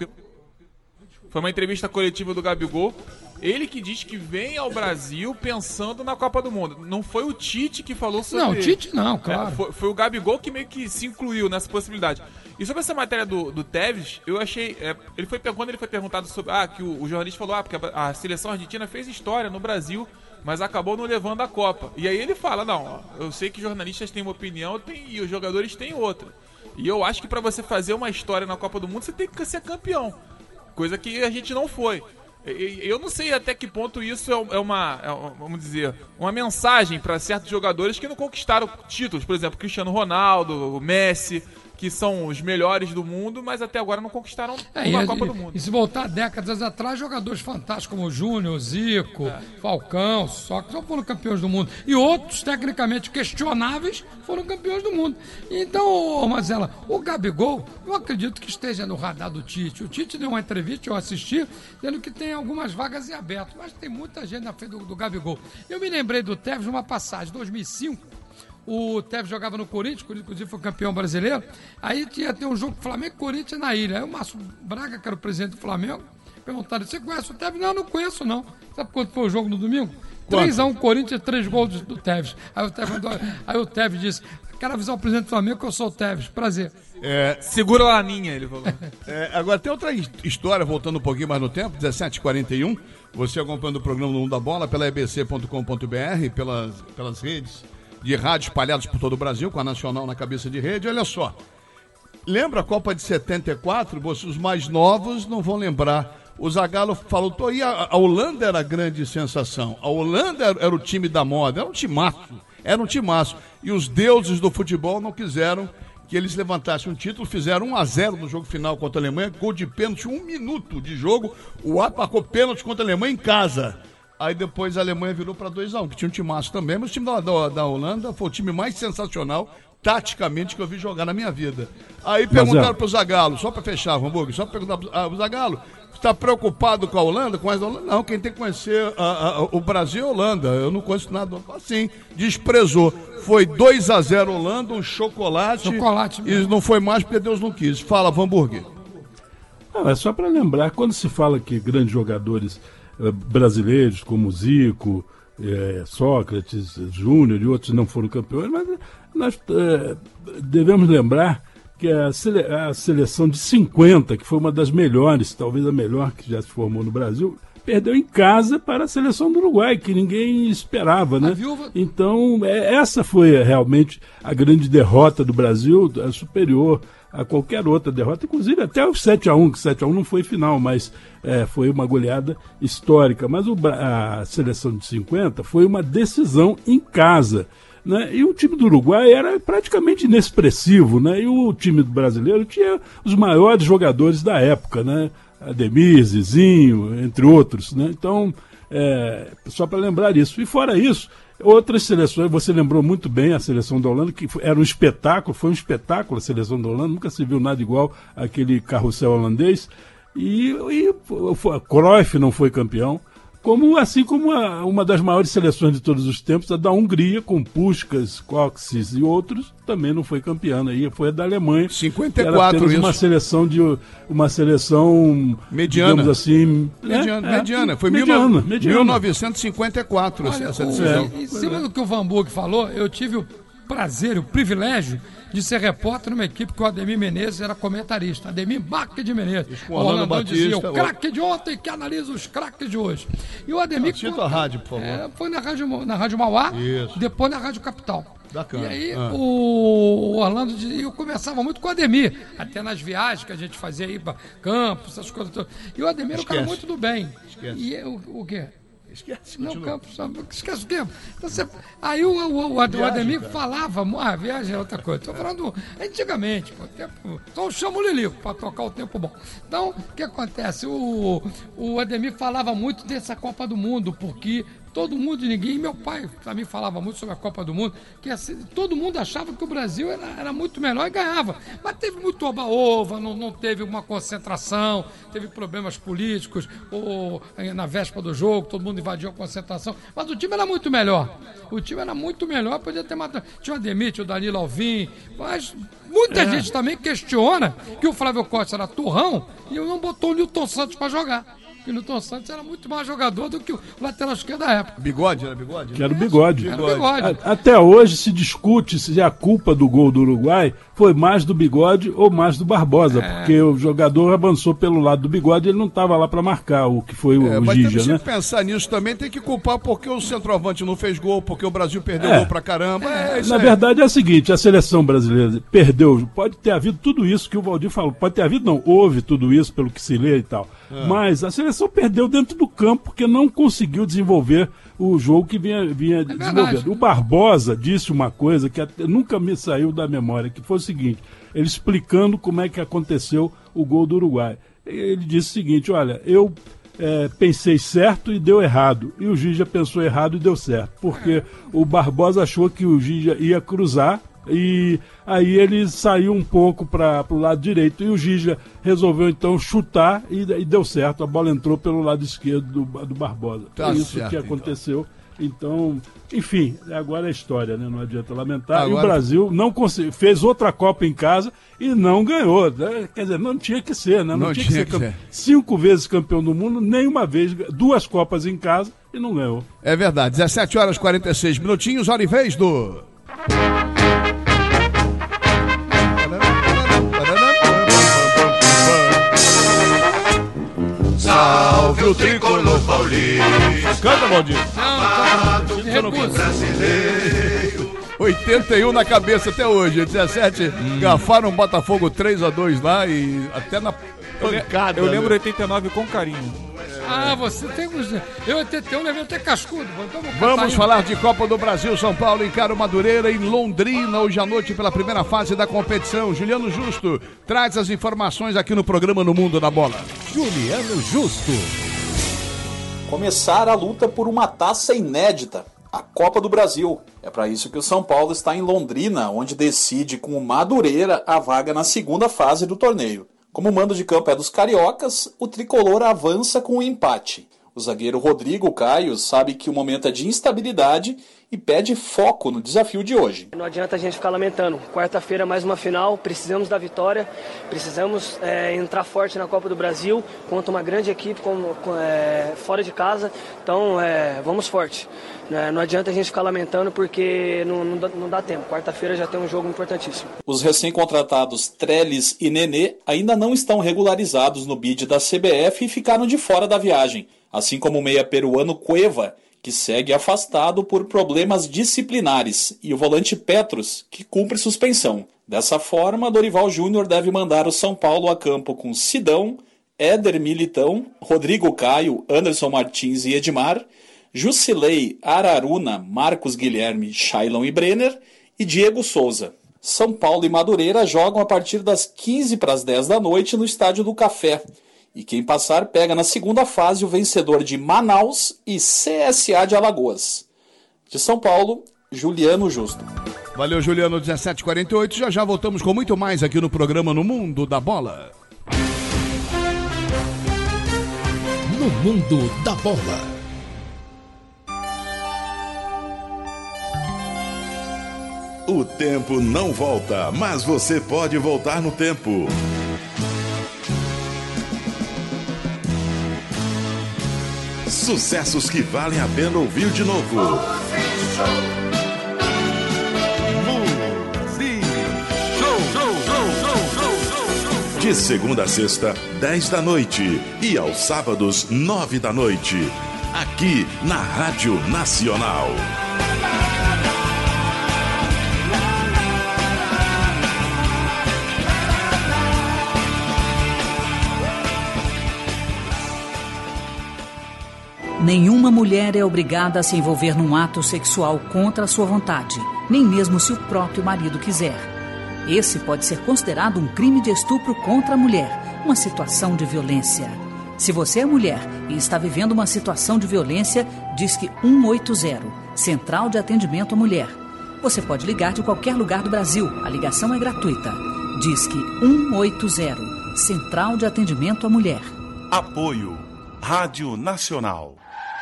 Foi uma entrevista coletiva do Gabigol. Ele que diz que vem ao Brasil pensando na Copa do Mundo. Não foi o Tite que falou sobre... Não, o Tite não, claro. Foi o Gabigol que meio que se incluiu nessa possibilidade. E sobre essa matéria do Tevez, eu achei... quando ele foi perguntado sobre... que o jornalista falou, porque a seleção argentina fez história no Brasil, mas acabou não levando a Copa. E aí ele fala, eu sei que jornalistas têm uma opinião e os jogadores têm outra. E eu acho que para você fazer uma história na Copa do Mundo, você tem que ser campeão. Coisa que a gente não foi. Eu não sei até que ponto isso vamos dizer, uma mensagem para certos jogadores que não conquistaram títulos. Por exemplo, Cristiano Ronaldo, o Messi, que são os melhores do mundo, mas até agora não conquistaram uma Copa do Mundo. E se voltar décadas atrás, jogadores fantásticos como o Júnior, Zico, Falcão, só que só foram campeões do mundo. E outros, tecnicamente questionáveis, foram campeões do mundo. Então, Mazella, o Gabigol, eu acredito que esteja no radar do Tite. O Tite deu uma entrevista, eu assisti, dizendo que tem algumas vagas em aberto, mas tem muita gente na frente do Gabigol. Eu me lembrei do Tevez numa passagem, 2005, o Tevez jogava no Corinthians, inclusive foi campeão brasileiro. Aí ia ter um jogo Flamengo e Corinthians na ilha. Aí o Márcio Braga, que era o presidente do Flamengo, perguntaram: você conhece o Tevez? Não conheço não. Sabe quanto foi o jogo no domingo? 3-1 Corinthians, 3 gols do Tevez. Aí o Tevez disse: quero avisar o presidente do Flamengo que eu sou o Tevez. Prazer. Segura a laninha, ele falou. Agora tem outra história, voltando um pouquinho mais no tempo, 17h41. Você acompanhando o programa No Mundo da Bola pela ebc.com.br, pelas redes de rádio espalhados por todo o Brasil, com a Nacional na cabeça de rede. Olha só, lembra a Copa de 74? Os mais novos não vão lembrar. O Zagallo falou, e a Holanda era a grande sensação. A Holanda era o time da moda, era um timaço. E os deuses do futebol não quiseram que eles levantassem um título, fizeram 1-0 no jogo final contra a Alemanha, gol de pênalti, 1 minuto de jogo, o Ato marcou pênalti contra a Alemanha em casa. Aí depois a Alemanha virou para 2-1, que tinha um timaço também, mas o time da Holanda foi o time mais sensacional, taticamente, que eu vi jogar na minha vida. Aí perguntaram pro Zagallo, só para fechar, Hamburgo, só para perguntar pro Zagallo, está preocupado com a Holanda? Com a Holanda? Não, quem tem que conhecer o Brasil é a Holanda, eu não conheço nada. Assim, desprezou. Foi 2-0 Holanda, um chocolate e não foi mais porque Deus não quis. Fala, Hamburgo. É só para lembrar, quando se fala que grandes jogadores brasileiros como Zico, Sócrates, Júnior e outros não foram campeões, mas nós devemos lembrar que a seleção de 50, que foi uma das melhores, talvez a melhor que já se formou no Brasil, perdeu em casa para a seleção do Uruguai, que ninguém esperava, né? Então, essa foi realmente a grande derrota do Brasil, superior a qualquer outra derrota, inclusive até o 7-1, que 7-1 não foi final, mas foi uma goleada histórica. Mas a seleção de 50 foi uma decisão em casa, né? E o time do Uruguai era praticamente inexpressivo, né? E o time brasileiro tinha os maiores jogadores da época, né? Ademir, Zizinho, entre outros, né? Então, só para lembrar isso. E fora isso, outras seleções, você lembrou muito bem a seleção da Holanda, que era um espetáculo, foi um espetáculo a seleção da Holanda, nunca se viu nada igual àquele carrossel holandês. E Cruyff não foi campeão, assim como uma das maiores seleções de todos os tempos, a da Hungria, com Puskás, Coxes e outros, também não foi campeã. Aí foi a da Alemanha. 54 isso. Uma seleção mediana, digamos assim, mediana. Foi mediana. 1954 essa decisão. Em cima do que o Van Burg falou, eu tive o prazer, o privilégio de ser repórter numa equipe que o Ademir Menezes era comentarista. Ademir Baque de Menezes. O Orlandão dizia, o craque de ontem que analisa os craques de hoje. E o Ademir... Cita a rádio, por favor. Foi na Rádio Mauá, depois na Rádio Capital. Bacana. E aí o Orlando dizia, eu conversava muito com o Ademir, até nas viagens que a gente fazia aí para Campos, essas coisas todas. E o Ademir era um cara muito do bem. E o quê? Esquece. Não, Campos, esquece o tempo. Então, aí o Ademir falava, a viagem é outra coisa. Estou falando antigamente, então chama o Lilico para tocar o tempo bom. Então, o que acontece? O Ademir falava muito dessa Copa do Mundo, porque todo mundo, meu pai também falava muito sobre a Copa do Mundo, que assim, todo mundo achava que o Brasil era muito melhor e ganhava. Mas teve muito oba-ova, não teve uma concentração, teve problemas políticos, ou na véspera do jogo, todo mundo invadiu a concentração. Mas o time era muito melhor. Podia ter matado. Tinha o Ademir, tinha o Danilo Alvim, mas muita gente também questiona que o Flávio Costa era turrão e não botou o Nilton Santos para jogar. Porque o Nilton Santos era muito mais jogador do que o lateral esquerdo da época. Bigode, era bigode? Que era o Bigode. Era o Bigode. Até hoje se discute se a culpa do gol do Uruguai foi mais do Bigode ou mais do Barbosa, porque o jogador avançou pelo lado do Bigode e ele não estava lá para marcar o que foi o Gija, né? Se pensar nisso também, tem que culpar porque o centroavante não fez gol, porque o Brasil perdeu gol pra caramba. Na verdade é o seguinte, a seleção brasileira perdeu, pode ter havido tudo isso que o Valdir falou, pode ter havido não, houve tudo isso pelo que se lê e tal, mas a seleção perdeu dentro do campo porque não conseguiu desenvolver o jogo que vinha desenvolvendo. O Barbosa disse uma coisa que nunca me saiu da memória, que foi o seguinte, ele explicando como é que aconteceu o gol do Uruguai. Ele disse o seguinte, olha, eu pensei certo e deu errado, e o Gija pensou errado e deu certo, porque o Barbosa achou que o Gija ia cruzar, e aí ele saiu um pouco para o lado direito e o Gija resolveu então chutar e deu certo, a bola entrou pelo lado esquerdo do Barbosa. Foi isso que aconteceu. Então, enfim, agora é história, né? Não adianta lamentar. E o Brasil não fez outra Copa em casa e não ganhou, né? Quer dizer, não tinha que ser, né? Não tinha que ser 5 vezes campeão do mundo, nem uma vez, 2 Copas em casa e não ganhou. É verdade, 17h46, hora e vez do... Salve o tricolor paulista. Canta, Valdir. Não, brasileiro. 81 na cabeça até hoje. 17, gafaram o Botafogo 3-2 lá e até na pancada. Eu lembro 89 com carinho. Você tem... Eu 81 levei até cascudo. Vamos falar de Copa do Brasil. São Paulo encara o Madureira em Londrina hoje à noite pela primeira fase da competição. Juliano Justo traz as informações aqui no programa No Mundo da Bola. Juliano Justo. Começar a luta por uma taça inédita, a Copa do Brasil. É para isso que o São Paulo está em Londrina, onde decide com o Madureira a vaga na segunda fase do torneio. Como o mando de campo é dos cariocas, o tricolor avança com o empate. O zagueiro Rodrigo Caio sabe que o momento é de instabilidade e pede foco no desafio de hoje. Não adianta a gente ficar lamentando. Quarta-feira mais uma final, precisamos da vitória, precisamos entrar forte na Copa do Brasil contra uma grande equipe fora de casa. Então vamos forte. Não adianta a gente ficar lamentando porque não dá tempo. Quarta-feira já tem um jogo importantíssimo. Os recém-contratados Trellis e Nenê ainda não estão regularizados no bid da CBF e ficaram de fora da viagem. assim como o meia peruano Cueva, que segue afastado por problemas disciplinares, e o volante Petros, que cumpre suspensão. Dessa forma, Dorival Júnior deve mandar o São Paulo a campo com Sidão, Éder Militão, Rodrigo Caio, Anderson Martins e Edmar, Jusilei, Araruna, Marcos Guilherme, Shailon e Brenner e Diego Souza. São Paulo e Madureira jogam a partir das 15h10 da noite no Estádio do Café. E quem passar pega na segunda fase o vencedor de Manaus e CSA de Alagoas. De São Paulo, Juliano Justo. Valeu, Juliano, 17h48. Já voltamos com muito mais aqui no programa No Mundo da Bola. No Mundo da Bola. O tempo não volta, mas você pode voltar no tempo. Sucessos que valem a pena ouvir de novo. De segunda a sexta, 10 da noite. E aos sábados, 9 da noite. Aqui na Rádio Nacional. Nenhuma mulher é obrigada a se envolver num ato sexual contra a sua vontade, nem mesmo se o próprio marido quiser. Esse pode ser considerado um crime de estupro contra a mulher, uma situação de violência. Se você é mulher e está vivendo uma situação de violência, Disque 180, Central de Atendimento à Mulher. Você pode ligar de qualquer lugar do Brasil, a ligação é gratuita. Disque 180, Central de Atendimento à Mulher. Apoio Rádio Nacional.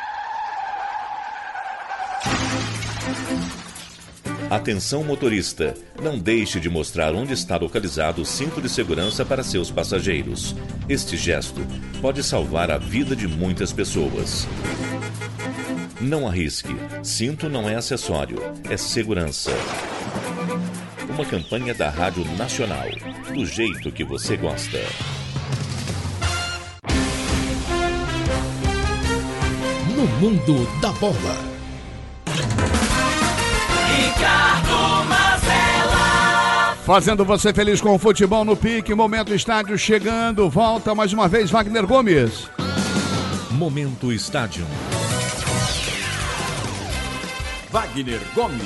Atenção motorista, não deixe de mostrar onde está localizado o cinto de segurança para seus passageiros. Este gesto pode salvar a vida de muitas pessoas. Não arrisque, cinto não é acessório, é segurança. Uma campanha da Rádio Nacional, do jeito que você gosta. No Mundo da Bola. Ricardo Mazella. Fazendo você feliz com o futebol no pique, Momento Estádio chegando, volta mais uma vez Wagner Gomes. Momento Estádio. Wagner Gomes.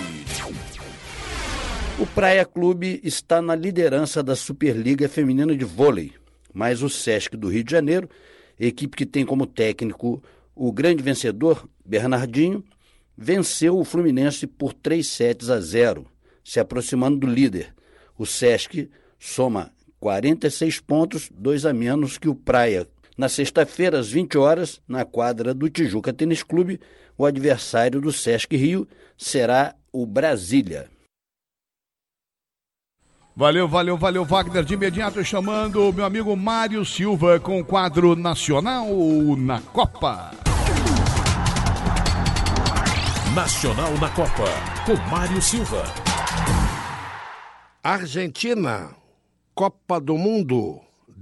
O Praia Clube está na liderança da Superliga Feminina de Vôlei, mas o Sesc do Rio de Janeiro, equipe que tem como técnico o grande vencedor, Bernardinho, venceu o Fluminense por 3-0, se aproximando do líder. O Sesc soma 46 pontos, 2 a menos que o Praia. Na sexta-feira, às 20 horas, na quadra do Tijuca Tênis Clube, o adversário do Sesc Rio será o Brasília. Valeu, Wagner. De imediato chamando o meu amigo Mário Silva com o quadro Nacional na Copa. Nacional na Copa, com Mário Silva. Argentina, Copa do Mundo,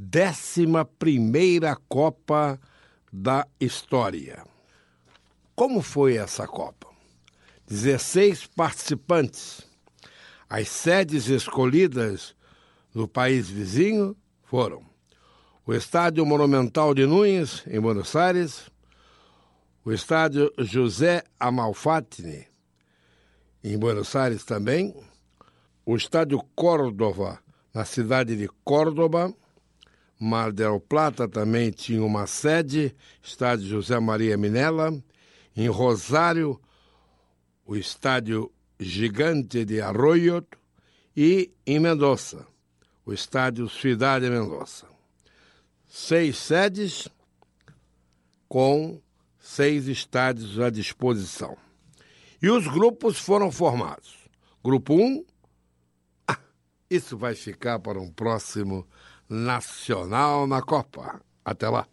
11ª Copa da história. Como foi essa Copa? 16 participantes. As sedes escolhidas no país vizinho foram o Estádio Monumental de Núñez, em Buenos Aires, o Estádio José Amalfitani, em Buenos Aires também, o Estádio Córdoba, na cidade de Córdoba, Mar del Plata também tinha uma sede, Estádio José Maria Minella, em Rosário, o Estádio Gigante de Arroyo e em Mendoza, o Estádio Cidade de Mendoza. 6 sedes com 6 estádios à disposição. E os grupos foram formados. Grupo 1, isso vai ficar para um próximo Nacional na Copa. Até lá.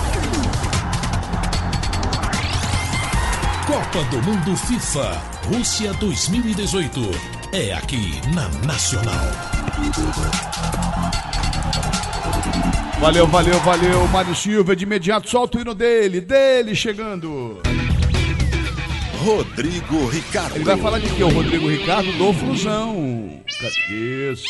Copa do Mundo FIFA, Rússia 2018. É aqui na Nacional. Valeu, Mário Silva. De imediato, solta o hino dele chegando. Rodrigo Ricardo. Ele vai falar de quê? O Rodrigo Ricardo do Flusão. Isso.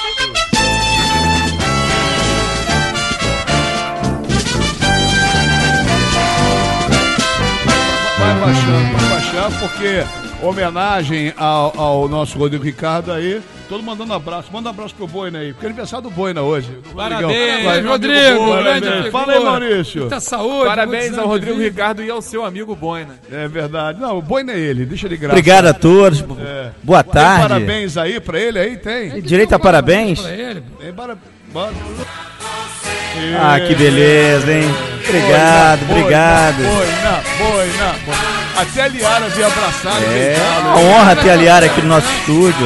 Vai baixar, porque homenagem ao nosso Rodrigo Ricardo aí. Todo mandando abraço. Manda um abraço pro Boina aí, porque é aniversário do Boina hoje. Parabéns, Rodrigo. Fala aí, Maurício. Muita saúde. Parabéns ao Rodrigo Ricardo e ao seu amigo Boina. É verdade. Não, o Boina é ele, deixa ele graça. Obrigado a todos. Boa tarde. Tem parabéns aí pra ele? Aí tem. Direito a parabéns? Tem parabéns. Que beleza, hein? Obrigado. Boina. Até a Liara veio abraçar. Uma honra ter a Liara aqui no nosso estúdio.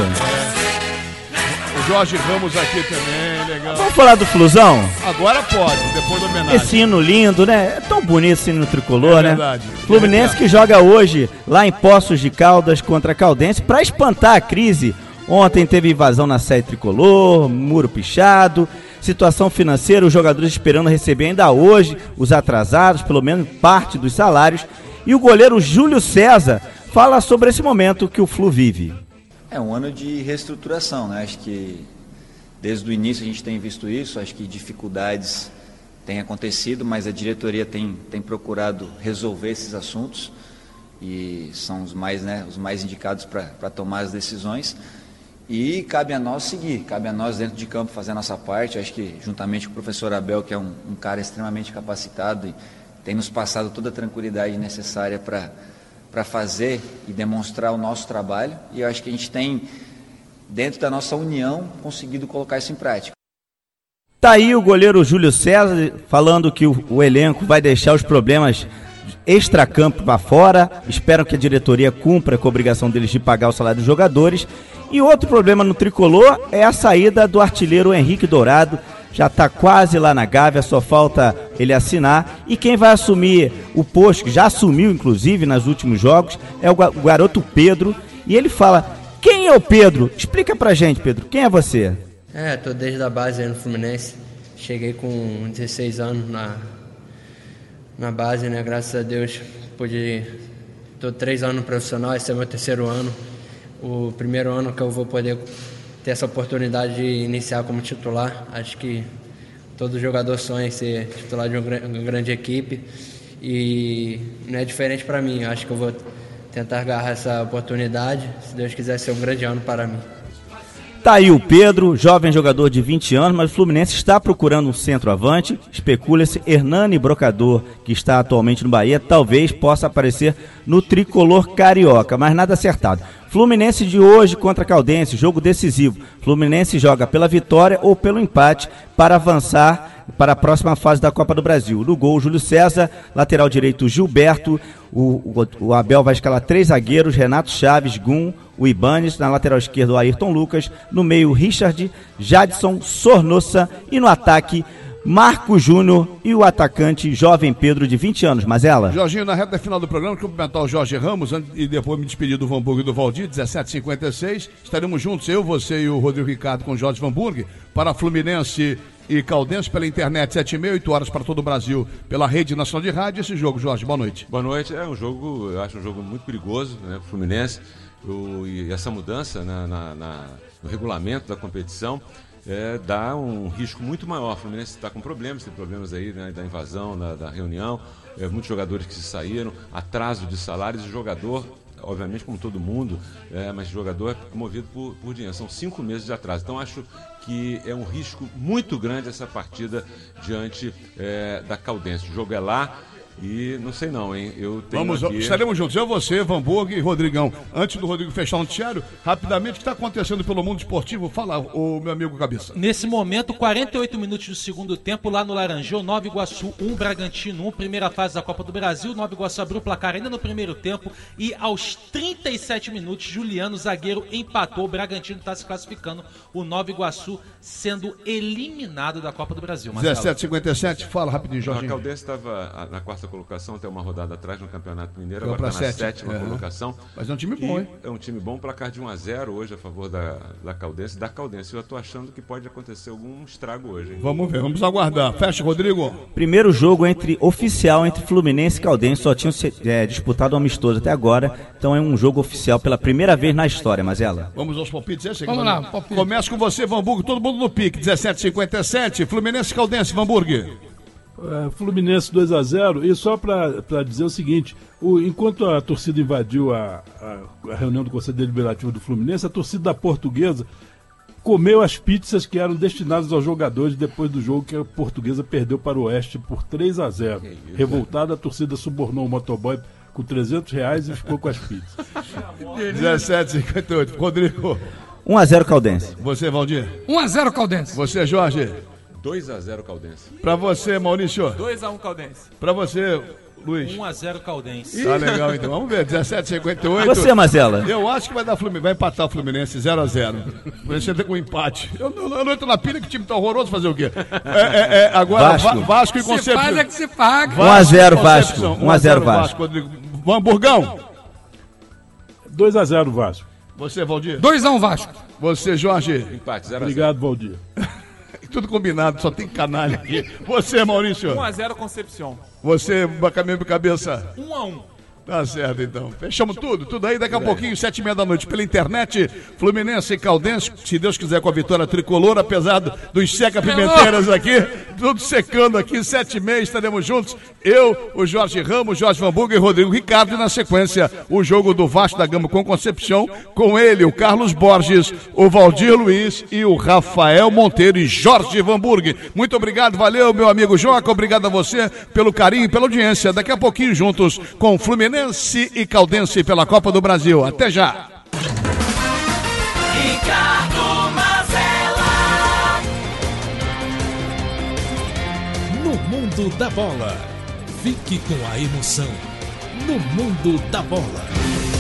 O Jorge Ramos aqui também, legal. Vamos falar do Flusão? Agora pode, depois da homenagem. Esse hino lindo, né? É tão bonito esse hino tricolor, né? Verdade. Fluminense que joga hoje lá em Poços de Caldas contra a Caldense para espantar a crise. Ontem teve invasão na sede tricolor, muro pichado, situação financeira, os jogadores esperando receber ainda hoje os atrasados, pelo menos parte dos salários. E o goleiro Júlio César fala sobre esse momento que o Flu vive. É um ano de reestruturação, né? Acho que desde o início a gente tem visto isso, acho que dificuldades têm acontecido, mas a diretoria tem procurado resolver esses assuntos e são os mais indicados para tomar as decisões. E cabe a nós seguir, cabe a nós dentro de campo fazer a nossa parte. Acho que juntamente com o professor Abel, que é um cara extremamente capacitado e tem nos passado toda a tranquilidade necessária para fazer e demonstrar o nosso trabalho. E eu acho que a gente tem, dentro da nossa união, conseguido colocar isso em prática. Tá aí o goleiro Júlio César falando que o elenco vai deixar os problemas extracampo para fora. Esperam que a diretoria cumpra com a obrigação deles de pagar o salário dos jogadores. E outro problema no tricolor é a saída do artilheiro Henrique Dourado. Já está quase lá na Gávea, só falta ele assinar. E quem vai assumir o posto, que já assumiu inclusive nos últimos jogos, é o garoto Pedro. E ele fala: quem é o Pedro? Explica pra gente, Pedro, quem é você? Tô desde a base aí no Fluminense. Cheguei com 16 anos na base, né? Graças a Deus tô 3 anos no profissional, esse é meu 3º ano. O primeiro ano que eu vou poder ter essa oportunidade de iniciar como titular. Acho que todo jogador sonha em ser titular de uma grande equipe e não é diferente para mim. Acho que eu vou tentar agarrar essa oportunidade, se Deus quiser ser um grande ano para mim. Tá aí o Pedro, jovem jogador de 20 anos, mas o Fluminense está procurando um centroavante. Especula-se Hernani Brocador, que está atualmente no Bahia, talvez possa aparecer no tricolor carioca, mas nada acertado. Fluminense de hoje contra a Caldense, jogo decisivo. Fluminense joga pela vitória ou pelo empate para avançar para a próxima fase da Copa do Brasil. No gol, Júlio César, lateral direito Gilberto, o Abel vai escalar 3 zagueiros, Renato Chaves, Gum, o Ibanes, na lateral esquerda o Ayrton Lucas, no meio Richard, Jadson, Sornossa e no ataque Marco Júnior e o atacante jovem Pedro, de 20 anos. Mazela. Jorginho, na reta final do programa, cumprimentar o Jorge Ramos e depois me despedir do Vanburg e do Valdir, 17h56. Estaremos juntos, eu, você e o Rodrigo Ricardo com o Jorge Vanburg, para Fluminense e Caldense pela internet, 7h30, 8 horas para todo o Brasil, pela Rede Nacional de Rádio. Esse jogo, Jorge, boa noite. Boa noite. É um jogo, eu acho um jogo muito perigoso, né, pro Fluminense. E essa mudança no regulamento da competição dá um risco muito maior. O Fluminense está com problemas, tem problemas aí, né, da invasão, da reunião, muitos jogadores que se saíram, atraso de salários, e jogador, obviamente como todo mundo, mas jogador é movido por dinheiro, são 5 meses de atraso. Então acho que é um risco muito grande essa partida diante da Caldense. O jogo é lá. E não sei não, hein? Eu tenho estaremos juntos, eu, você, Vanburg e Rodrigão. Antes do Rodrigo fechar o noticiário, rapidamente, o que está acontecendo pelo mundo esportivo? Fala, o meu amigo Cabeça. Nesse momento, 48 minutos do segundo tempo, lá no Laranjal, Nova Iguaçu 1, Bragantino 1, primeira fase da Copa do Brasil. Nova Iguaçu abriu o placar ainda no primeiro tempo e aos 37 minutos, Juliano, zagueiro, empatou. O Bragantino está se classificando, o Nova Iguaçu sendo eliminado da Copa do Brasil. 17h57, fala rapidinho, Jorginho. A Caldense estava na quarta sexta colocação, até uma rodada atrás no Campeonato Mineiro, Foi agora pra está na 7ª. sétima colocação. Mas é um time bom, hein? É um time bom, placar de 1-0 hoje a favor da Caldense. Eu estou achando que pode acontecer algum estrago hoje, hein? Vamos ver, vamos aguardar. Fecha, Rodrigo. Primeiro jogo oficial entre Fluminense e Caldense, só tinham disputado um amistoso até agora, então é um jogo oficial pela primeira vez na história, Mazela. Vamos aos palpites, Vamos lá, palpite. Começa com você, Vanburgo, todo mundo no pique, 17,57, Fluminense e Caldense, Vanburgo. Fluminense 2-0, e só para dizer o seguinte, enquanto a torcida invadiu a reunião do Conselho Deliberativo do Fluminense, a torcida da Portuguesa comeu as pizzas que eram destinadas aos jogadores depois do jogo que a Portuguesa perdeu para o Oeste por 3-0. Revoltada, a torcida subornou o motoboy com R$300 e ficou com as pizzas. 17,58, Rodrigo. 1-0 Caldense. Você, Valdir. 1-0 Caldense. Você, Jorge. 2-0 Caldense. Pra você, Maurício. 2-1 Caldense. Pra você, Luiz. 1-0 Caldense. Tá legal, então. Vamos ver, 17,58. Você, Mazela. Eu acho que vai dar Fluminense, vai empatar o Fluminense 0-0. O Fluminense entra com empate. Eu não entro na pilha que o time tá horroroso, fazer o quê? Agora, Vasco e Concepção. Se faz é que se paga. 1-0 Vasco. 1-0 Vasco. Rodrigo. Hamburgão. 2-0 Vasco. Você, Valdir. 2-1 Vasco. Você, Jorge. Empate, 0-0. Obrigado, Valdir. Tudo combinado, só tem canalha aqui. Você, Maurício. 1-0 Concepção. Você, caminho de cabeça. 1-1. Tá certo, então. Fechamos tudo aí. Daqui a pouquinho, 7h30 da noite, pela internet. Fluminense e Caldense, se Deus quiser, com a vitória tricolor, apesar dos seca-pimenteiras aqui, tudo secando aqui, 7h30, estaremos juntos. Eu, o Jorge Ramos, Jorge Vanburgo e Rodrigo Ricardo. E na sequência, o jogo do Vasco da Gama com Concepção, com ele, o Carlos Borges, o Valdir Luiz e o Rafael Monteiro e Jorge Vanburgo. Muito obrigado, valeu, meu amigo Joca. Obrigado a você pelo carinho e pela audiência. Daqui a pouquinho, juntos com Fluminense e Caldense pela Copa do Brasil. Até já. Ricardo Mazella. No mundo da bola. Fique com a emoção. No mundo da bola.